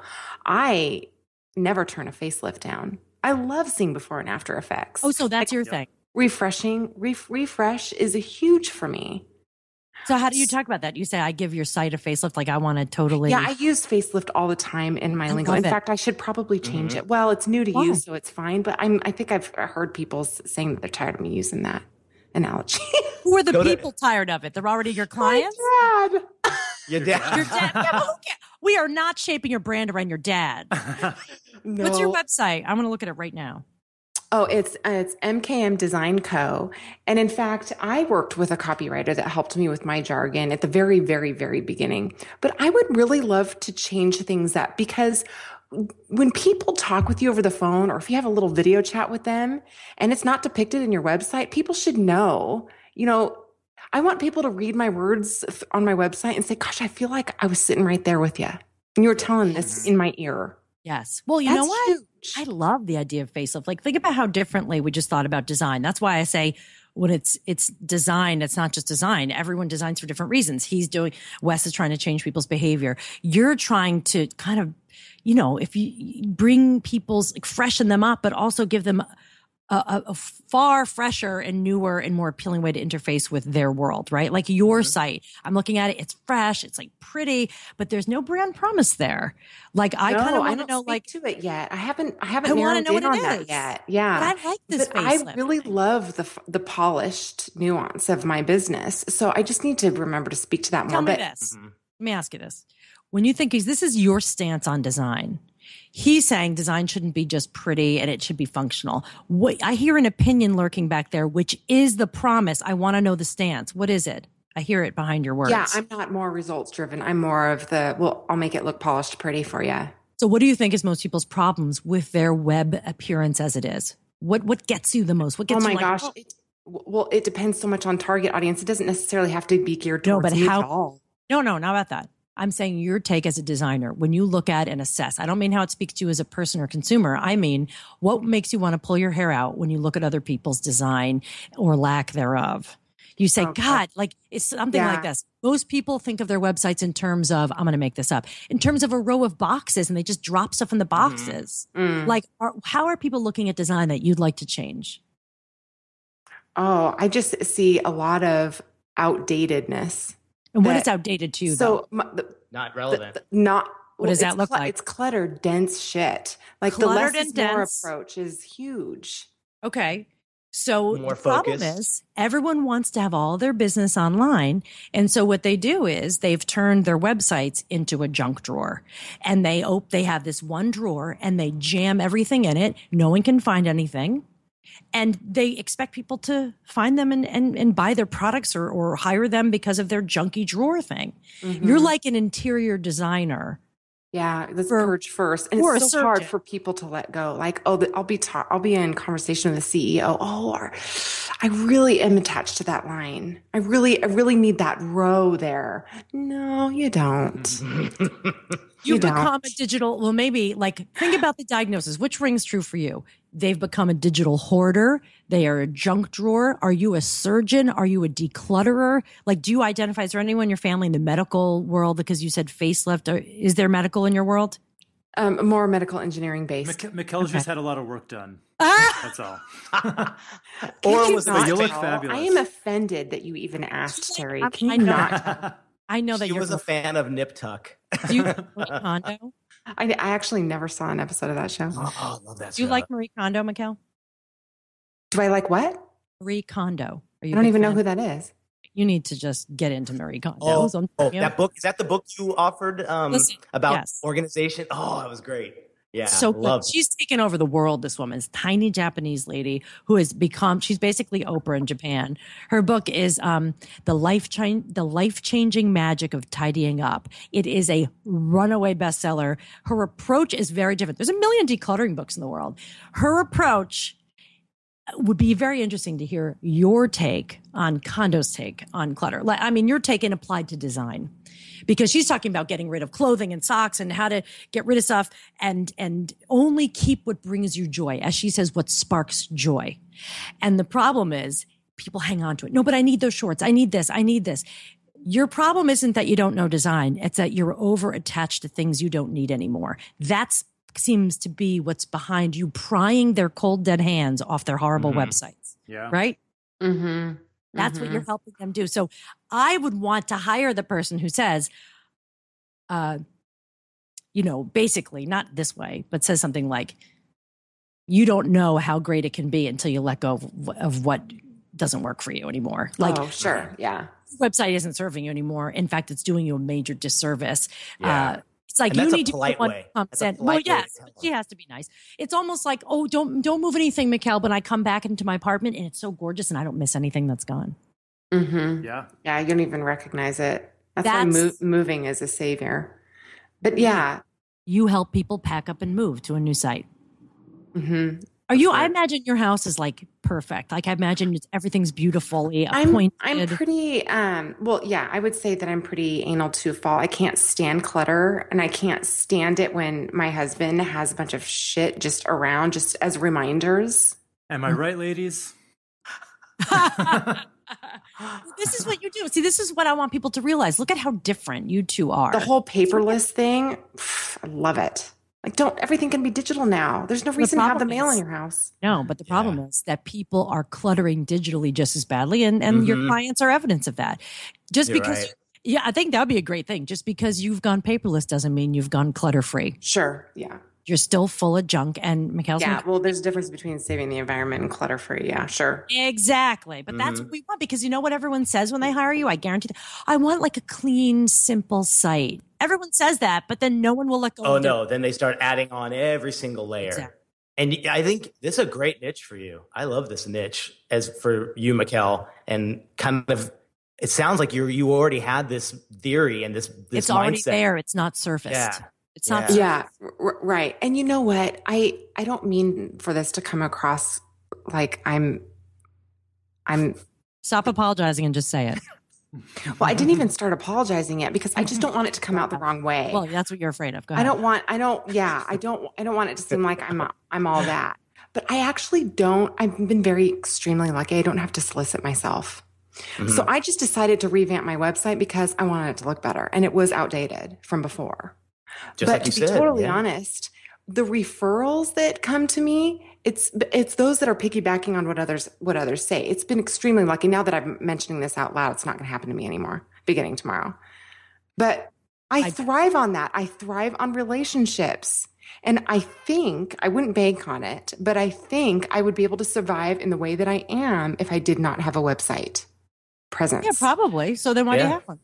I never turn a facelift down. I love seeing before and after effects. Oh, so that's your thing. Refresh is a huge for me. So how do you talk about that? You say, I give your site a facelift. Like I want to totally. Yeah, I use facelift all the time in my lingo. In fact, I should probably change it. Well, it's new to you, so it's fine. But I think I've heard people saying that they're tired of me using that analogy. Who are the people tired of it? They're already your clients? My dad. Your dad. Your dad. Yeah, but we are not shaping your brand around your dad. No. What's your website? I'm going to look at it right now. Oh, it's MKM Design Co. And in fact, I worked with a copywriter that helped me with my jargon at the very, very, very beginning. But I would really love to change things up, because when people talk with you over the phone, or if you have a little video chat with them and it's not depicted in your website, people should know, I want people to read my words on my website and say, gosh, I feel like I was sitting right there with you and you were telling this in my ear. Yes. Well, you know what? Huge. I love the idea of facelift. Like, think about how differently we just thought about design. That's why I say when it's design, it's not just design. Everyone designs for different reasons. Wes is trying to change people's behavior. You're trying to kind of, if you bring freshen them up, but also give them a far fresher and newer and more appealing way to interface with their world, right? Like your site, I'm looking at it, it's fresh, it's like pretty, but there's no brand promise there. Like I kind of want to know, like, to it yet. I haven't narrowed in on that yet. Yeah, but I like this. But I really love the polished nuance of my business, so I just need to remember to speak to that more. Tell me this. Let me ask you this: when you think this is your stance on design. He's saying design shouldn't be just pretty and it should be functional. I hear an opinion lurking back there, which is the promise. I want to know the stance. What is it? I hear it behind your words. Yeah, I'm not more results driven. I'm more of I'll make it look polished pretty for you. So what do you think is most people's problems with their web appearance as it is? What gets you the most? What gets you? Oh my gosh. It depends so much on target audience. It doesn't necessarily have to be geared towards me at all. No, not about that. I'm saying your take as a designer, when you look at and assess. I don't mean how it speaks to you as a person or consumer. I mean, what makes you want to pull your hair out when you look at other people's design or lack thereof? You say, God, like it's something like this. Most people think of their websites in terms of, I'm going to make this up, in terms of a row of boxes, and they just drop stuff in the boxes. Like, how are people looking at design that you'd like to change? Oh, I just see a lot of outdatedness. And what is outdated to you, though? Not relevant. What does that look like? It's cluttered, dense shit. Like cluttered the less is more approach is huge. Okay. So the problem is everyone wants to have all their business online. And so what they do is they've turned their websites into a junk drawer. And they have this one drawer and they jam everything in it. No one can find anything. And they expect people to find them and buy their products or hire them because of their junky drawer thing. You're like an interior designer. Yeah, let's purge first. And it's so hard for people to let go. Like, I'll be in conversation with the CEO. I really am attached to that line. I really need that row there. No, you don't. You become a digital, well, maybe like think about the diagnosis. Which rings true for you? They've become a digital hoarder. They are a junk drawer. Are you a surgeon? Are you a declutterer? Like, do you identify, is there anyone in your family in the medical world? Because you said facelift. Is there medical in your world? More medical engineering based. Mikkel just had a lot of work done. That's all. You look fabulous. I am offended that you even asked, Terry. Can you not? I know that she was a fan of Nip Tuck. Do you like Marie Kondo? I actually never saw an episode of that show. Oh, I love that show. Do you like Marie Kondo, Mikkel? Do I like what? Marie Kondo. I don't even know who that is. You need to just get into Marie Kondo. That book, is that the book you offered about organization? Oh, that was great. Yeah, so good. She's taken over the world, this woman, this tiny Japanese lady who has become, she's basically Oprah in Japan. Her book is The Life-Changing Magic of Tidying Up. It is a runaway bestseller. Her approach is very different. There's a million decluttering books in the world. Her approach would be very interesting to hear your take on Kondo's take on clutter. I mean, your take and applied to design. Because she's talking about getting rid of clothing and socks and how to get rid of stuff and only keep what brings you joy. As she says, what sparks joy. And the problem is people hang on to it. No, but I need those shorts. I need this. I need this. Your problem isn't that you don't know design. It's that you're over attached to things you don't need anymore. That seems to be what's behind you prying their cold, dead hands off their horrible websites. Yeah. Right? Mm-hmm. That's what you're helping them do. So I would want to hire the person who says, basically not this way, but says something like, you don't know how great it can be until you let go of what doesn't work for you anymore. Like, oh, sure. Yeah. Website isn't serving you anymore. In fact, it's doing you a major disservice. Yeah. It's like, and you need to be one way. Well, yes, she has to be nice. It's almost like, oh, don't move anything, Mikkel. But I come back into my apartment and it's so gorgeous and I don't miss anything that's gone. Mm-hmm. Yeah. Yeah. You don't even recognize it. That's why moving is a savior. But yeah. You help people pack up and move to a new site. Mm-hmm. I imagine your house is like perfect. Like I imagine everything's beautifully appointed. I'm pretty, I would say that I'm pretty anal to a fault. I can't stand clutter, and I can't stand it when my husband has a bunch of shit just around, just as reminders. Am I right, ladies? This is what you do. See, this is what I want people to realize. Look at how different you two are. The whole paperless thing, I love it. Like, everything can be digital now. There's no reason to have the mail in your house. No, but the problem is that people are cluttering digitally just as badly, and your clients are evidence of that. Just You're because, right. I think that would be a great thing. Just because you've gone paperless doesn't mean you've gone clutter-free. Sure, yeah. You're still full of junk, and Mikkel's well, there's a difference between saving the environment and clutter-free. Yeah, sure. Exactly. But that's what we want, because you know what everyone says when they hire you? I guarantee that. I want like a clean, simple site. Everyone says that, but then no one will let go. Oh, no. Then they start adding on every single layer. Exactly. And I think this is a great niche for you. I love this niche as for you, Mikkel, and kind of, it sounds like you already had this theory and this it's mindset. already there. It's not surfaced. Yeah. It's not. Yeah, right. And you know what? I don't mean for this to come across like I'm. Stop apologizing and just say it. Well, I didn't even start apologizing yet because I just don't want it to come out the wrong way. Well, that's what you're afraid of. Go ahead. I don't want it to seem like I'm all that. But I actually don't. I've been very extremely lucky. I don't have to solicit myself. So I just decided to revamp my website because I wanted it to look better, and it was outdated from before. Just but like you to be said, totally honest, the referrals that come to me, it's those that are piggybacking on what others say. It's been extremely lucky. Now that I'm mentioning this out loud, it's not going to happen to me anymore, beginning tomorrow. But I thrive on that. I thrive on relationships. And I think, I wouldn't bank on it, but I think I would be able to survive in the way that I am if I did not have a website presence. Yeah, probably. So then why do you have one?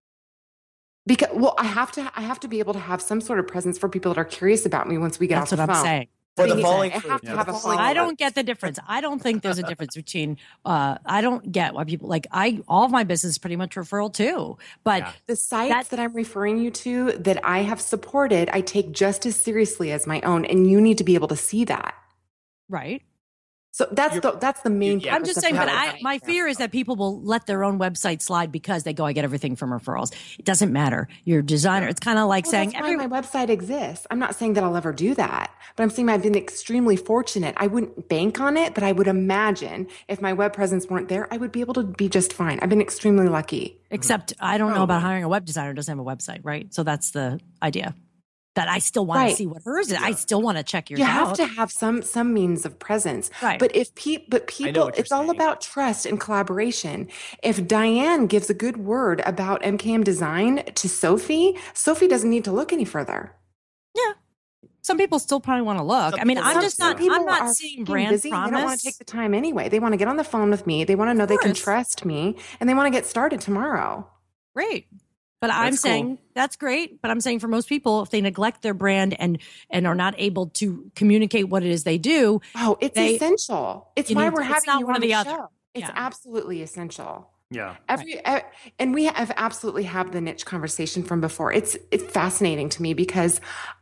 Because, I have to be able to have some sort of presence for people that are curious about me once we get off the phone. That's what I'm saying. For the falling I have to have a following. I don't get the difference. I don't think there's a difference between, I don't get why people all of my business is pretty much referral too. But the sites that I'm referring you to that I have supported, I take just as seriously as my own. And you need to be able to see that. Right. So that's the main. I'm just saying, but my fear is that people will let their own website slide because they go, I get everything from referrals. It doesn't matter. You're a designer. It's kind of like saying that's why my website exists. I'm not saying that I'll ever do that, but I'm saying I've been extremely fortunate. I wouldn't bank on it, but I would imagine if my web presence weren't there, I would be able to be just fine. I've been extremely lucky. Except I don't know about hiring a web designer who doesn't have a website, right? So that's the idea. That I still want to see what hers is. I still want to check yours out. You have to have some means of presence. Right. But people, it's all about trust and collaboration. If Diane gives a good word about MKM Design to Sophie doesn't need to look any further. Yeah. Some people still probably want to look. I'm not seeing brand busy. promise. They don't want to take the time anyway. They want to get on the phone with me. They want to know they can trust me, and they want to get started tomorrow. Great. But I'm saying that's great. But I'm saying for most people, if they neglect their brand and are not able to communicate what it is they do. Oh, it's essential. It's why we're having you on the show. It's absolutely essential. Yeah. And we have absolutely have the niche conversation from before. It's fascinating to me because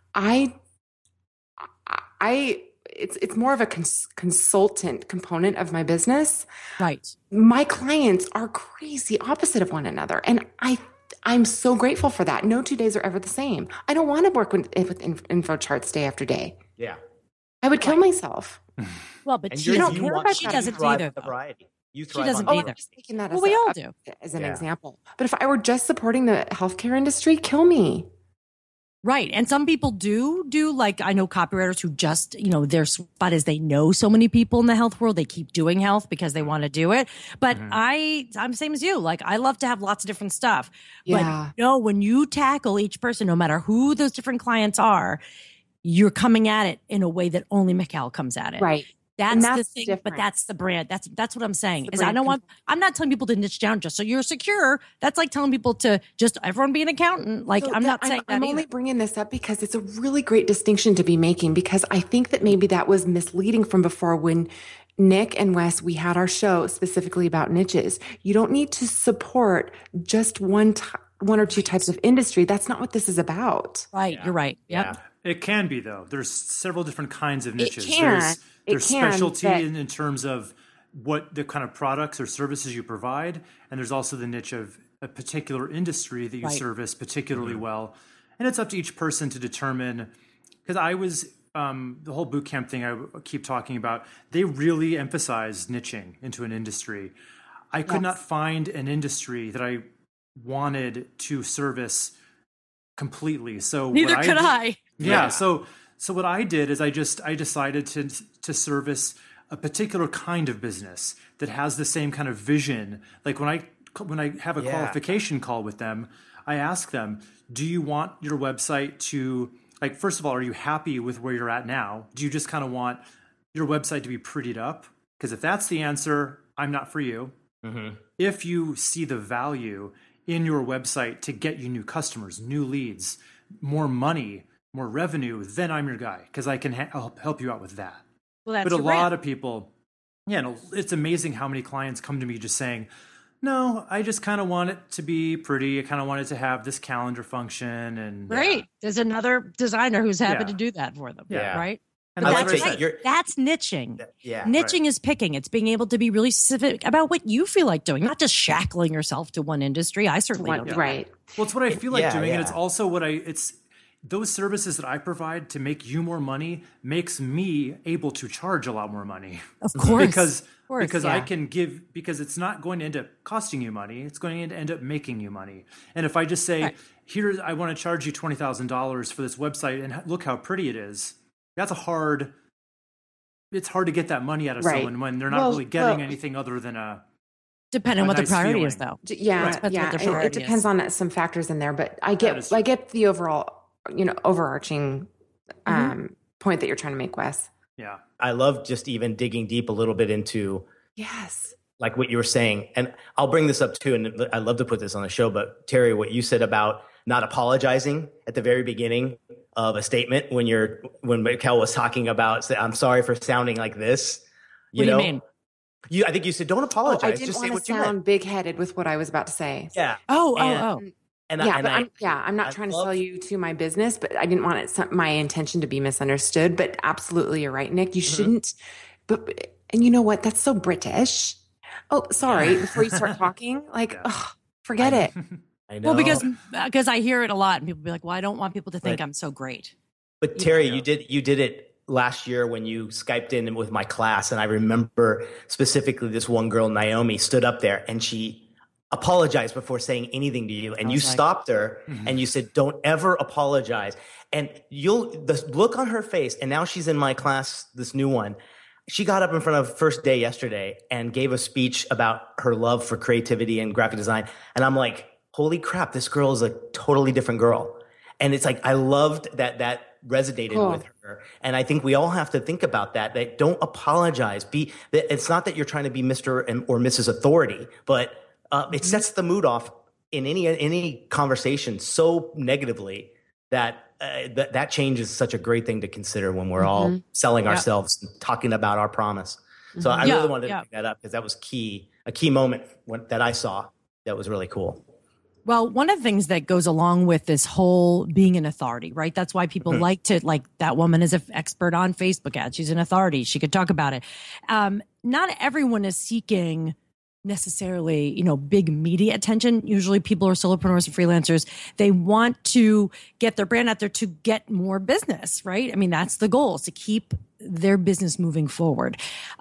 it's more of a consultant component of my business. Right. My clients are crazy opposite of one another. And I'm so grateful for that. No 2 days are ever the same. I don't want to work with info charts day after day. Yeah. I would kill myself. Well, but she doesn't either. She doesn't either. either. I'm just taking that we all do. as an example. But if I were just supporting the healthcare industry, kill me. Right. And some people do like, I know copywriters who just, their spot is they know so many people in the health world. They keep doing health because they want to do it. But I'm same as you. Like, I love to have lots of different stuff. Yeah. But when you tackle each person, no matter who those different clients are, you're coming at it in a way that only Mikkel comes at it. Right. That's the thing, different. but that's the brand. That's what I'm saying. I'm not telling people to niche down just so you're secure. That's like telling people to just everyone be an accountant. Like, so I'm not saying that. I'm only bringing this up because it's a really great distinction to be making, because I think that maybe that was misleading from before when Nick and Wes, we had our show specifically about niches. You don't need to support just one or two types of industry. That's not what this is about. Right. Yeah. You're right. Yep. Yeah. It can be, though. There's several different kinds of niches. There's specialty in terms of what the kind of products or services you provide. And there's also the niche of a particular industry that you service particularly well. And it's up to each person to determine, because I was, the whole boot camp thing I keep talking about, they really emphasize niching into an industry. I could not find an industry that I wanted to service completely. So neither could I. Yeah. So what I did is I decided to service a particular kind of business that has the same kind of vision. Like when I have a qualification call with them, I ask them, do you want your website to, like, first of all, are you happy with where you're at now? Do you just kind of want your website to be prettied up? Because if that's the answer, I'm not for you. Mm-hmm. If you see the value in your website to get you new customers, new leads, more money, more revenue, then I'm your guy, because I can help you out with that. Well, that's but a lot of people, it's amazing how many clients come to me just saying, no, I just kind of want it to be pretty. I kind of want it to have this calendar function. And there's another designer who's happy to do that for them. Yeah. Right. And that's niching. Niching is picking. It's being able to be really specific about what you feel like doing, not just shackling yourself to one industry. I certainly don't. Right. Well, it's what I feel like doing. And it's also it's those services that I provide to make you more money makes me able to charge a lot more money. Of course. Because I can give, because it's not going to end up costing you money. It's going to end up making you money. And if I just say, I want to charge you $20,000 for this website and look how pretty it is. It's hard to get that money out of someone when they're not really getting anything other than depending on what the priority is, though. It depends on some factors in there, but I get the overall, overarching point that you're trying to make, Wes. Yeah. I love just even digging deep a little bit into like what you were saying. And I'll bring this up too, and I love to put this on the show, but Terry, what you said about not apologizing at the very beginning of a statement when Mikkel was talking about, I'm sorry for sounding like this. What do you mean? I think you said, don't apologize. I didn't want to sound big-headed with what I was about to say. Yeah. I'm not trying to sell you to my business, but I didn't want my intention to be misunderstood. But absolutely, you're right, Nick. You shouldn't. And you know what? That's so British. Oh, sorry. Before you start talking, forget it. I know. Well, because I hear it a lot, and people be like, "Well, I don't want people to think I'm so great." But Terry, you did it last year when you Skyped in with my class, and I remember specifically this one girl, Naomi, stood up there and she apologized before saying anything to you, and you stopped her and you said, "Don't ever apologize." And the look on her face, and now she's in my class, this new one. She got up in front of first day yesterday and gave a speech about her love for creativity and graphic design, and I'm like, holy crap, this girl is a totally different girl. And it's like, I loved that resonated with her. And I think we all have to think about that don't apologize. It's not that you're trying to be Mr. or Mrs. Authority, but it sets the mood off in any conversation so negatively that change is such a great thing to consider when we're all selling ourselves and talking about our promise. So I really wanted to bring that up because that was a key moment that I saw that was really cool. Well, one of the things that goes along with this whole being an authority, right? That's why people like that woman is an expert on Facebook ads. She's an authority. She could talk about it. Not everyone is seeking necessarily, big media attention. Usually people are solopreneurs and freelancers. They want to get their brand out there to get more business, right? I mean, that's the goal, is to keep their business moving forward.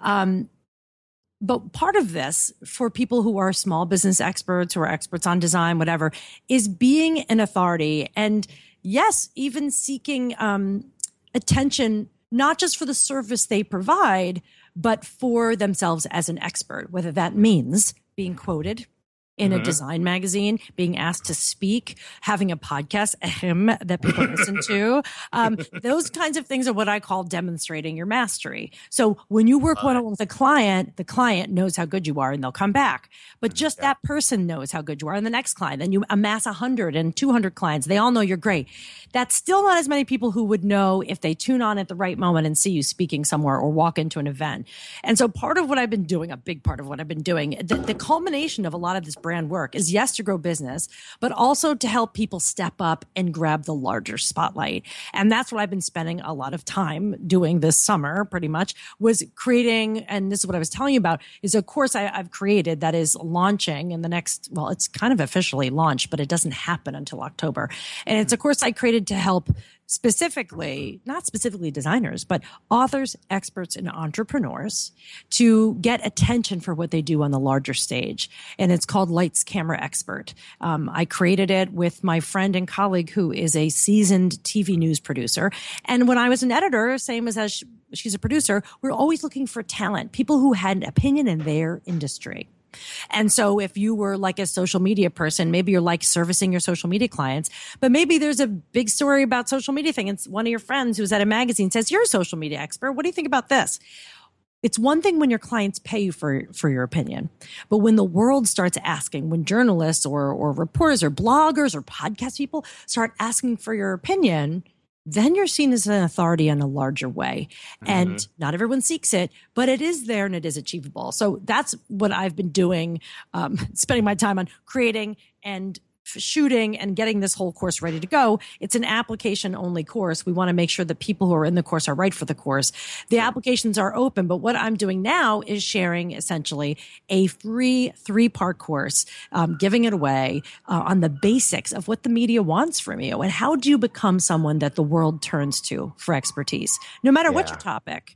But part of this, for people who are small business experts, who are experts on design, whatever, is being an authority. And yes, even seeking attention, not just for the service they provide, but for themselves as an expert, whether that means being quoted in a design magazine, being asked to speak, having a podcast that people listen to. Those kinds of things are what I call demonstrating your mastery. So when you work one-on-one with a client, the client knows how good you are and they'll come back. But just that person knows how good you are. And the next client, then you amass 100 and 200 clients. They all know you're great. That's still not as many people who would know if they tune on at the right moment and see you speaking somewhere or walk into an event. And so part of what I've been doing, a big part of what I've been doing, the culmination of a lot of this brand work is, yes, to grow business, but also to help people step up and grab the larger spotlight. And that's what I've been spending a lot of time doing this summer, pretty much, was creating, and this is what I was telling you about, is a course I've created that is launching in the next, well, it's kind of officially launched, but it doesn't happen until October. And it's a course I created to help not specifically designers, but authors, experts, and entrepreneurs to get attention for what they do on the larger stage. And it's called Lights, Camera, Expert. I created it with my friend and colleague who is a seasoned TV news producer. And when I was an editor, same as she's a producer, we're always looking for talent, people who had an opinion in their industry. And so if you were like a social media person, maybe you're like servicing your social media clients, but maybe there's a big story about social media thing. And one of your friends who's at a magazine says, you're a social media expert. What do you think about this? It's one thing when your clients pay you for your opinion, but when the world starts asking, when journalists or reporters or bloggers or podcast people start asking for your opinion, then you're seen as an authority in a larger way. And not everyone seeks it, but it is there and it is achievable. So that's what I've been doing, spending my time on creating and shooting and getting this whole course ready to go. It's an application only course. We want to make sure that people who are in the course are right for the course. The applications are open, but what I'm doing now is sharing essentially a free 3-part course, giving it away on the basics of what the media wants from you and how do you become someone that the world turns to for expertise, no matter what your topic.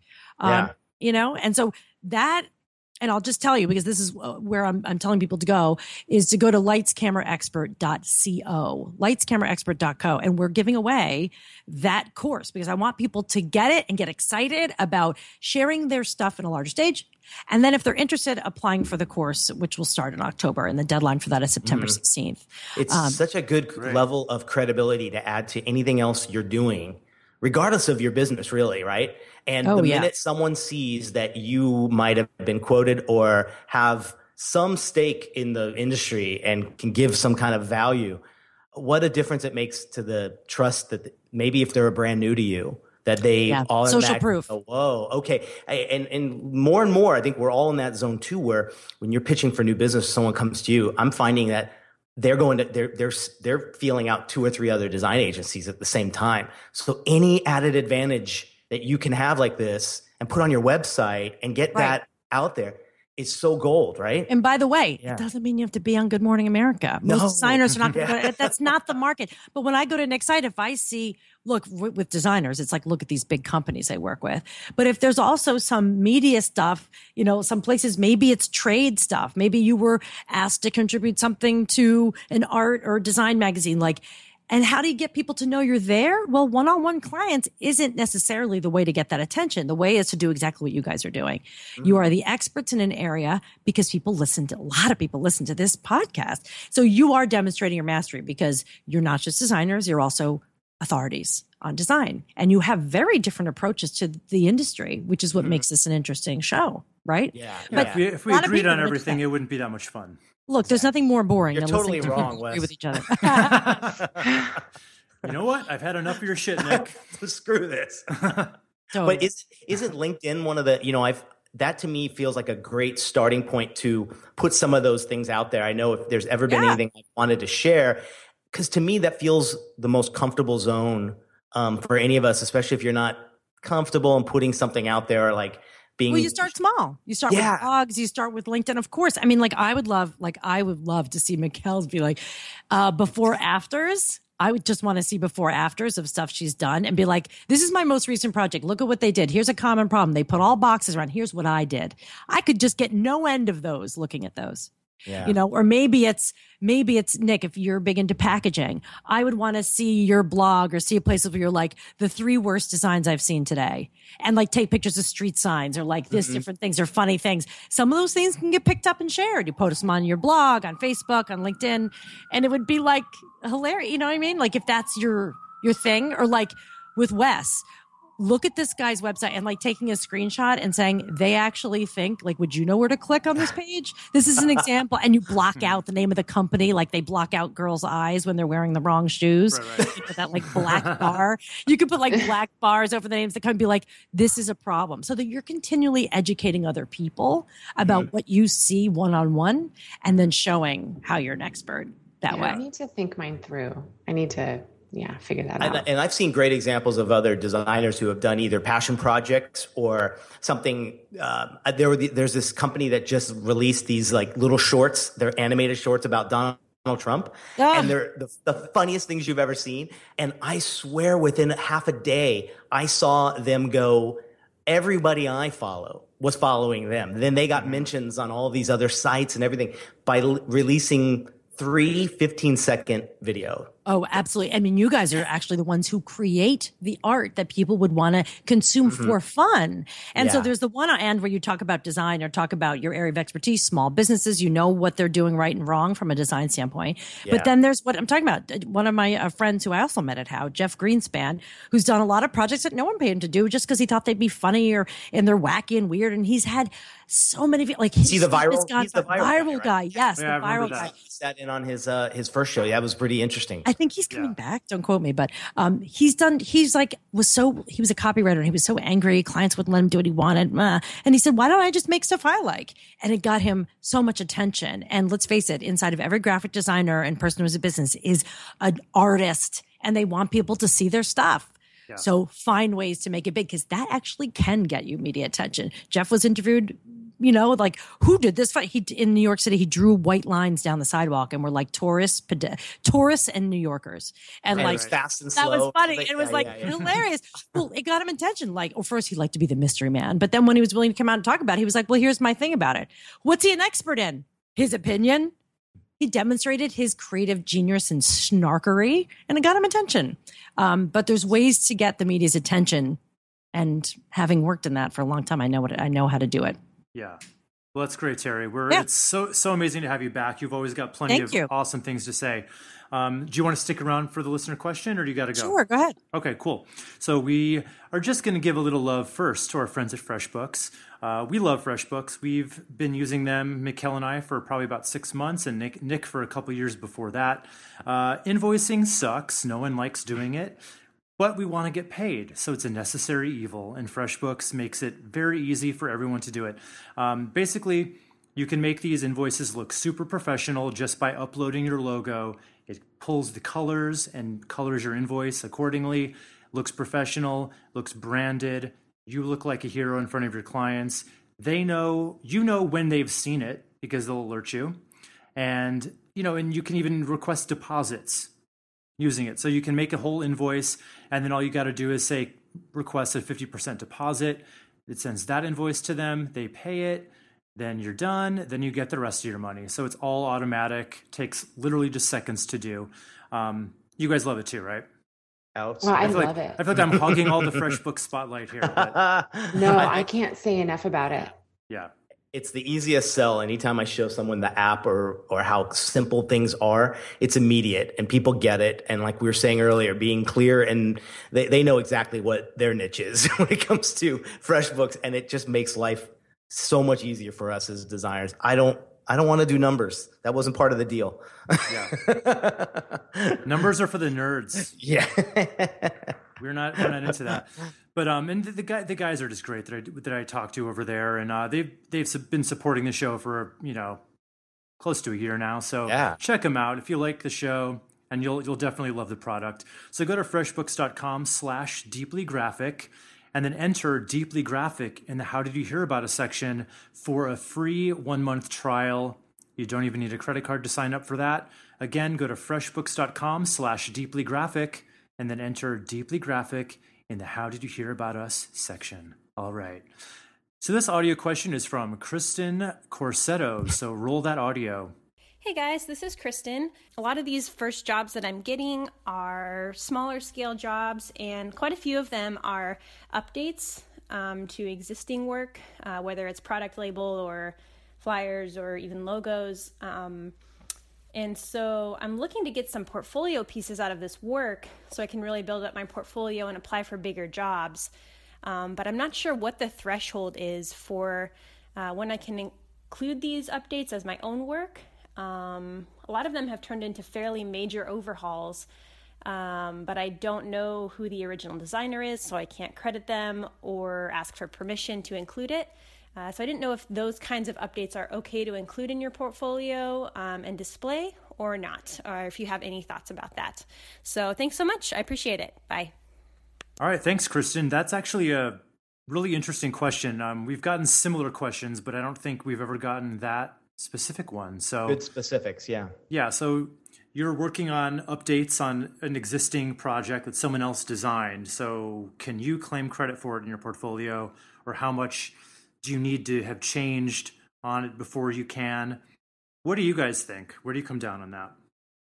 And so that, and I'll just tell you, because this is where I'm telling people to go, is to go to lightscameraexpert.co, lightscameraexpert.co. And we're giving away that course because I want people to get it and get excited about sharing their stuff in a larger stage. And then if they're interested, applying for the course, which will start in October. And the deadline for that is September 16th. It's such a good level of credibility to add to anything else you're doing, regardless of your business, really, right? And the minute someone sees that you might have been quoted or have some stake in the industry and can give some kind of value, what a difference it makes to the trust that maybe if they're brand new to you, that they all social proof. Go, whoa, okay. And more, I think we're all in that zone too, where when you're pitching for new business, someone comes to you, I'm finding that they're feeling out 2 or 3 other design agencies at the same time. So any added advantage that you can have like this and put on your website and get that out there is so gold, right? And by the way, it doesn't mean you have to be on Good Morning America. Most designers are not going to, that's not the market. But when I go to Nick Site, if I see, look, with designers, it's like, look at these big companies I work with. But if there's also some media stuff, some places, maybe it's trade stuff. Maybe you were asked to contribute something to an art or design magazine, and how do you get people to know you're there? Well, one-on-one clients isn't necessarily the way to get that attention. The way is to do exactly what you guys are doing. You are the experts in an area because a lot of people listen to this podcast. So you are demonstrating your mastery because you're not just designers, you're also authorities on design. And you have very different approaches to the industry, which is what makes this an interesting show, right? Yeah. But if we agreed on everything, it wouldn't be that much fun. Look, there's nothing more boring than totally listening to wrong, people agree with each other. You know what? I've had enough of your shit, Nick. Screw this. Totally. But isn't LinkedIn one of the, that to me feels like a great starting point to put some of those things out there. I know if there's ever been anything I wanted to share, because to me that feels the most comfortable zone for any of us, especially if you're not comfortable in putting something out there or you start small. You start with blogs. You start with LinkedIn, of course. I mean, I would love to see Mikkel's be like, before afters. I would just want to see before afters of stuff she's done and be like, this is my most recent project. Look at what they did. Here's a common problem. They put all boxes around. Here's what I did. I could just get no end of those looking at those. Yeah. You know, or maybe it's Nick, if you're big into packaging, I would want to see your blog or see a place where you're like the 3 worst designs I've seen today, and like take pictures of street signs or like this different things or funny things. Some of those things can get picked up and shared. You post them on your blog, on Facebook, on LinkedIn, and it would be like hilarious. You know what I mean? Like if that's your thing, or like with Wes, look at this guy's website and like taking a screenshot and saying they actually think like, would you know where to click on this page? This is an example. And you block out the name of the company. Like they block out girls' eyes when they're wearing the wrong shoes. Right. You put that like black bar. You could put like black bars over the names that kind of be like, this is a problem. So that you're continually educating other people about what you see one-on-one and then showing how you're an expert that way. I need to think mine through. I need to figure that out. And I've seen great examples of other designers who have done either passion projects or something. There's this company that just released these like little shorts. They're animated shorts about Donald Trump. And they're the funniest things you've ever seen. And I swear within half a day, I saw them go, everybody I follow was following them. Then they got mentions on all these other sites and everything by releasing 3 15-second video. Oh, absolutely. I mean, you guys are actually the ones who create the art that people would want to consume for fun. And so there's the one end where you talk about design or talk about your area of expertise, small businesses, you know what they're doing right and wrong from a design standpoint. Yeah. But then there's what I'm talking about. One of my friends who I also met at How, Jeff Greenspan, who's done a lot of projects that no one paid him to do just because he thought they'd be funny and they're wacky and weird. And he's had so many, like he's the viral guy. Yes, yeah, the viral guy. He sat in on his first show. Yeah, it was pretty interesting. I think he's coming back. Don't quote me, but he was a copywriter and he was so angry. Clients wouldn't let him do what he wanted. And he said, why don't I just make stuff I like? And it got him so much attention. And let's face it, inside of every graphic designer and person who has a business is an artist, and they want people to see their stuff. Yeah. So find ways to make it big, because that actually can get you media attention. Jeff was interviewed, you know, like who did this? In New York City, he drew white lines down the sidewalk and were like tourists and New Yorkers. And like fast and slow. That was funny. It was hilarious. Well, it got him attention. Like, well, first he liked to be the mystery man, but then when he was willing to come out and talk about it, he was like, well, here's my thing about it. What's he an expert in? His opinion. He demonstrated his creative genius and snarkery, and it got him attention. But there's ways to get the media's attention, and having worked in that for a long time, I know how to do it. Yeah. Well, that's great, Terry. It's so amazing to have you back. You've always got plenty of awesome things to say. Do you want to stick around for the listener question, or do you got to go? Sure, go ahead. Okay, cool. So we are just going to give a little love first to our friends at FreshBooks. We love FreshBooks. We've been using them, Mikkel and I, for probably about 6 months, and Nick for a couple years before that. Invoicing sucks. No one likes doing it. But we want to get paid, so it's a necessary evil, and FreshBooks makes it very easy for everyone to do it. Basically, you can make these invoices look super professional just by uploading your logo. It pulls the colors and colors your invoice accordingly, looks professional, looks branded. You look like a hero in front of your clients. They know, when they've seen it because they'll alert you. And, and you can even request deposits using it. So you can make a whole invoice, and then all you got to do is say, request a 50% deposit. It sends that invoice to them. They pay it. Then you're done. Then you get the rest of your money. So it's all automatic. Takes literally just seconds to do. You guys love it too, right? Well, I love it. I feel like I'm hogging all the FreshBooks spotlight here. But no, I can't say enough about it. Yeah. It's the easiest sell. Anytime I show someone the app or how simple things are, it's immediate and people get it. And like we were saying earlier, being clear, and they know exactly what their niche is when it comes to FreshBooks, and it just makes life so much easier for us as designers. I don't want to do numbers. That wasn't part of the deal. Yeah. Numbers are for the nerds. Yeah. We're not into that. But and the guys are just great that I talked to over there, and they've been supporting the show for close to a year now. So check them out if you like the show, and you'll definitely love the product. So go to freshbooks.com/deeplygraphic, and then enter Deeply Graphic in the How Did You Hear About Us section for a free 1-month trial. You don't even need a credit card to sign up for that. Again, go to freshbooks.com/deeplygraphic, and then enter Deeply Graphic in the How Did You Hear About Us section. All right. So this audio question is from Kristen Corsetto. So roll that audio. Hey guys, this is Kristen. A lot of these first jobs that I'm getting are smaller scale jobs, and quite a few of them are updates to existing work, whether it's product label or flyers or even logos. And so I'm looking to get some portfolio pieces out of this work so I can really build up my portfolio and apply for bigger jobs. But I'm not sure what the threshold is for when I can include these updates as my own work. A lot of them have turned into fairly major overhauls, but I don't know who the original designer is, so I can't credit them or ask for permission to include it. So I didn't know if those kinds of updates are okay to include in your portfolio and display or not, or if you have any thoughts about that. So thanks so much. I appreciate it. Bye. All right. Thanks, Kristen. That's actually a really interesting question. We've gotten similar questions, but I don't think we've ever gotten that specific one. So good specifics. Yeah. Yeah. So you're working on updates on an existing project that someone else designed. So can you claim credit for it in your portfolio, or how much do you need to have changed on it before you can? What do you guys think? Where do you come down on that?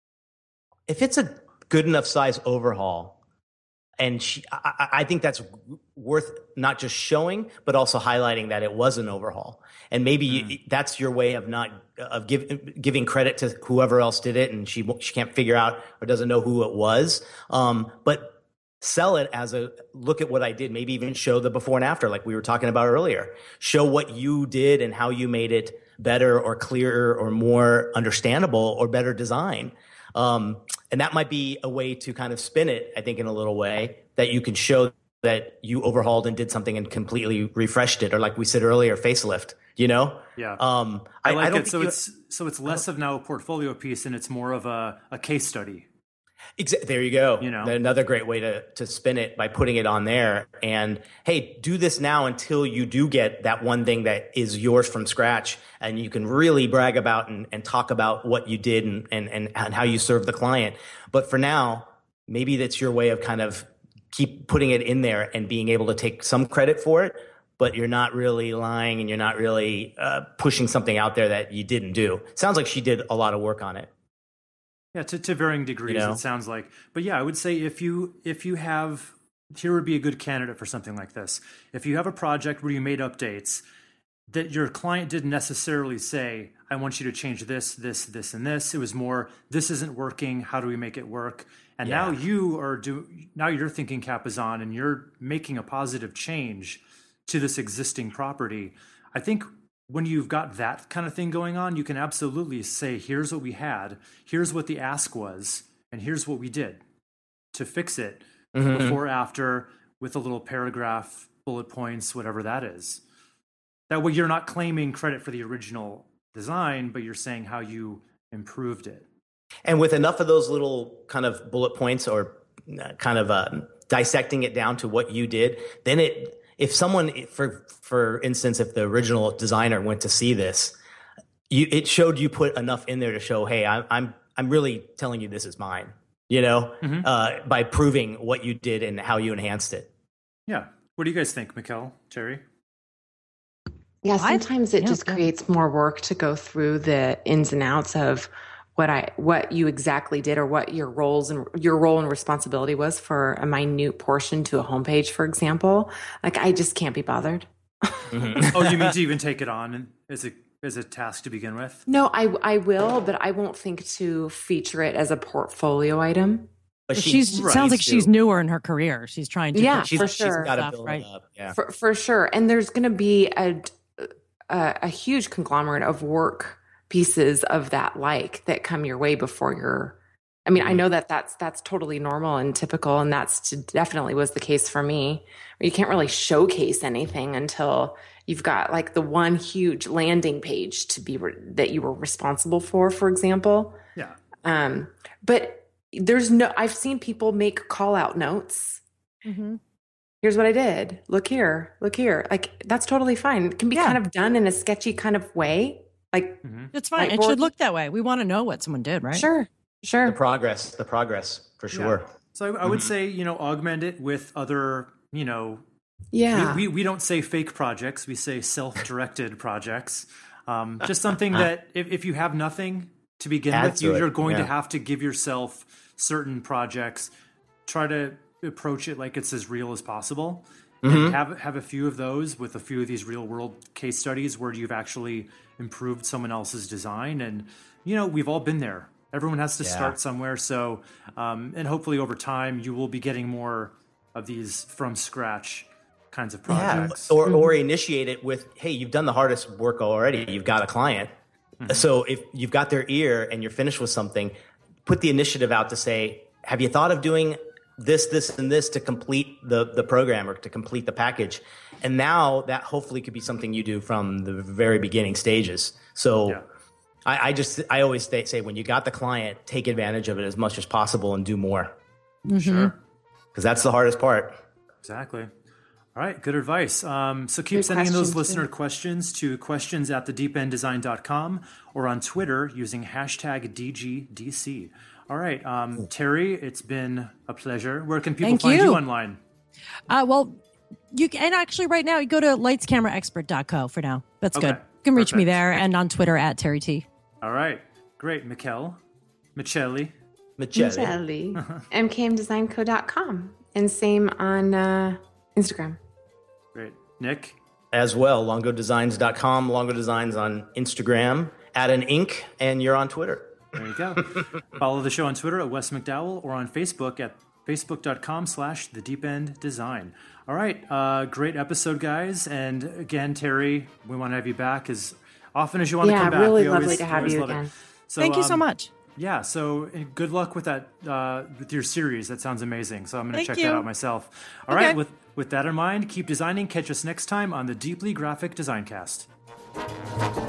If it's a good enough size overhaul, and I think that's worth not just showing, but also highlighting that it was an overhaul. And maybe that's your way of giving credit to whoever else did it, and she can't figure out or doesn't know who it was. But sell it as a look at what I did. Maybe even show the before and after, like we were talking about earlier. Show what you did and how you made it better or clearer or more understandable or better design. And that might be a way to kind of spin it, I think, in a little way that you can show that you overhauled and did something and completely refreshed it. Or like we said earlier, facelift, you know? Yeah. I like it. So it's less of now a portfolio piece and it's more of a case study. There you go. You know, another great way to spin it by putting it on there. And hey, do this now until you do get that one thing that is yours from scratch, and you can really brag about and talk about what you did and how you serve the client. But for now, maybe that's your way of kind of keep putting it in there and being able to take some credit for it, but you're not really lying and you're not really pushing something out there that you didn't do. Sounds like she did a lot of work on it. Yeah, to varying degrees, you know? It sounds like. But yeah, I would say if you have, here would be a good candidate for something like this. If you have a project where you made updates that your client didn't necessarily say, I want you to change this, this, this, and this. It was more, this isn't working. How do we make it work? And now now your thinking cap is on and you're making a positive change to this existing property. I think when you've got that kind of thing going on, you can absolutely say, here's what we had, here's what the ask was, and here's what we did to fix it before, after, with a little paragraph, bullet points, whatever that is. That way you're not claiming credit for the original design, but you're saying how you improved it. And with enough of those little kind of bullet points or kind of dissecting it down to what you did, then if someone, for instance, if the original designer went to see this, it showed you put enough in there to show, hey, I'm really telling you this is mine, you know, by proving what you did and how you enhanced it. Yeah. What do you guys think, Mikkel, Terry? Yeah, sometimes it just creates more work to go through the ins and outs of what you exactly did, or what your role and responsibility was for a minute portion to a homepage, for example. Like, I just can't be bothered. Oh, you mean to even take it on as a task to begin with? No, I will, but I won't think to feature it as a portfolio item. But sounds like she's newer in her career. She's trying to, for sure. She's got to build it up. Yeah, for sure. And there's going to be a huge conglomerate of work pieces of that come your way before I know that's totally normal and typical, and definitely was the case for me. You can't really showcase anything until you've got like the one huge landing page that you were responsible for example. Yeah. But I've seen people make call out notes. Mm-hmm. Here's what I did. Look here. Like, that's totally fine. It can be kind of done in a sketchy kind of way. Like, it's fine. It should look that way. We want to know what someone did, right? Sure. The progress for sure. Yeah. So I would say, augment it with other, Yeah. We don't say fake projects. We say self-directed projects. Just something that if you have nothing to begin with, you're going to have to give yourself certain projects. Try to approach it like it's as real as possible. And have a few of those with a few of these real world case studies where you've actually improved someone else's design. And, we've all been there. Everyone has to start somewhere. So, and hopefully over time, you will be getting more of these from scratch kinds of projects. Yeah. Or initiate it with, hey, you've done the hardest work already. You've got a client. So if you've got their ear and you're finished with something, put the initiative out to say, have you thought of doing this, and this to complete the program or to complete the package? And now that hopefully could be something you do from the very beginning stages. So I always say when you got the client, take advantage of it as much as possible and do more. Sure. Because that's the hardest part. Exactly. All right, good advice. So keep sending in those listener questions to questions@thedeependdesign.com or on Twitter using #DGDC. All right, Terry, it's been a pleasure. Where can people find you online? Well, you can actually right now you go to lightscameraexpert.co for now. That's good. You can reach me there and on Twitter @TerryT. All right, great. Michelli. mkmdesignco.com and same on Instagram. Great. Nick? As well, longodesigns.com, Longo Designs on Instagram, add an ink, and you're on Twitter. There you go. Follow the show on Twitter at Wes McDowell or on Facebook at facebook.com/thedeependdesign. All right. Great episode, guys. And again, Terry, we want to have you back as often as you want to come back. Yeah, really lovely to have you again. So, thank you so much. Yeah, so good luck with that, with your series. That sounds amazing. So I'm going to check that out myself. All right, with that in mind, keep designing. Catch us next time on the Deeply Graphic Design Cast.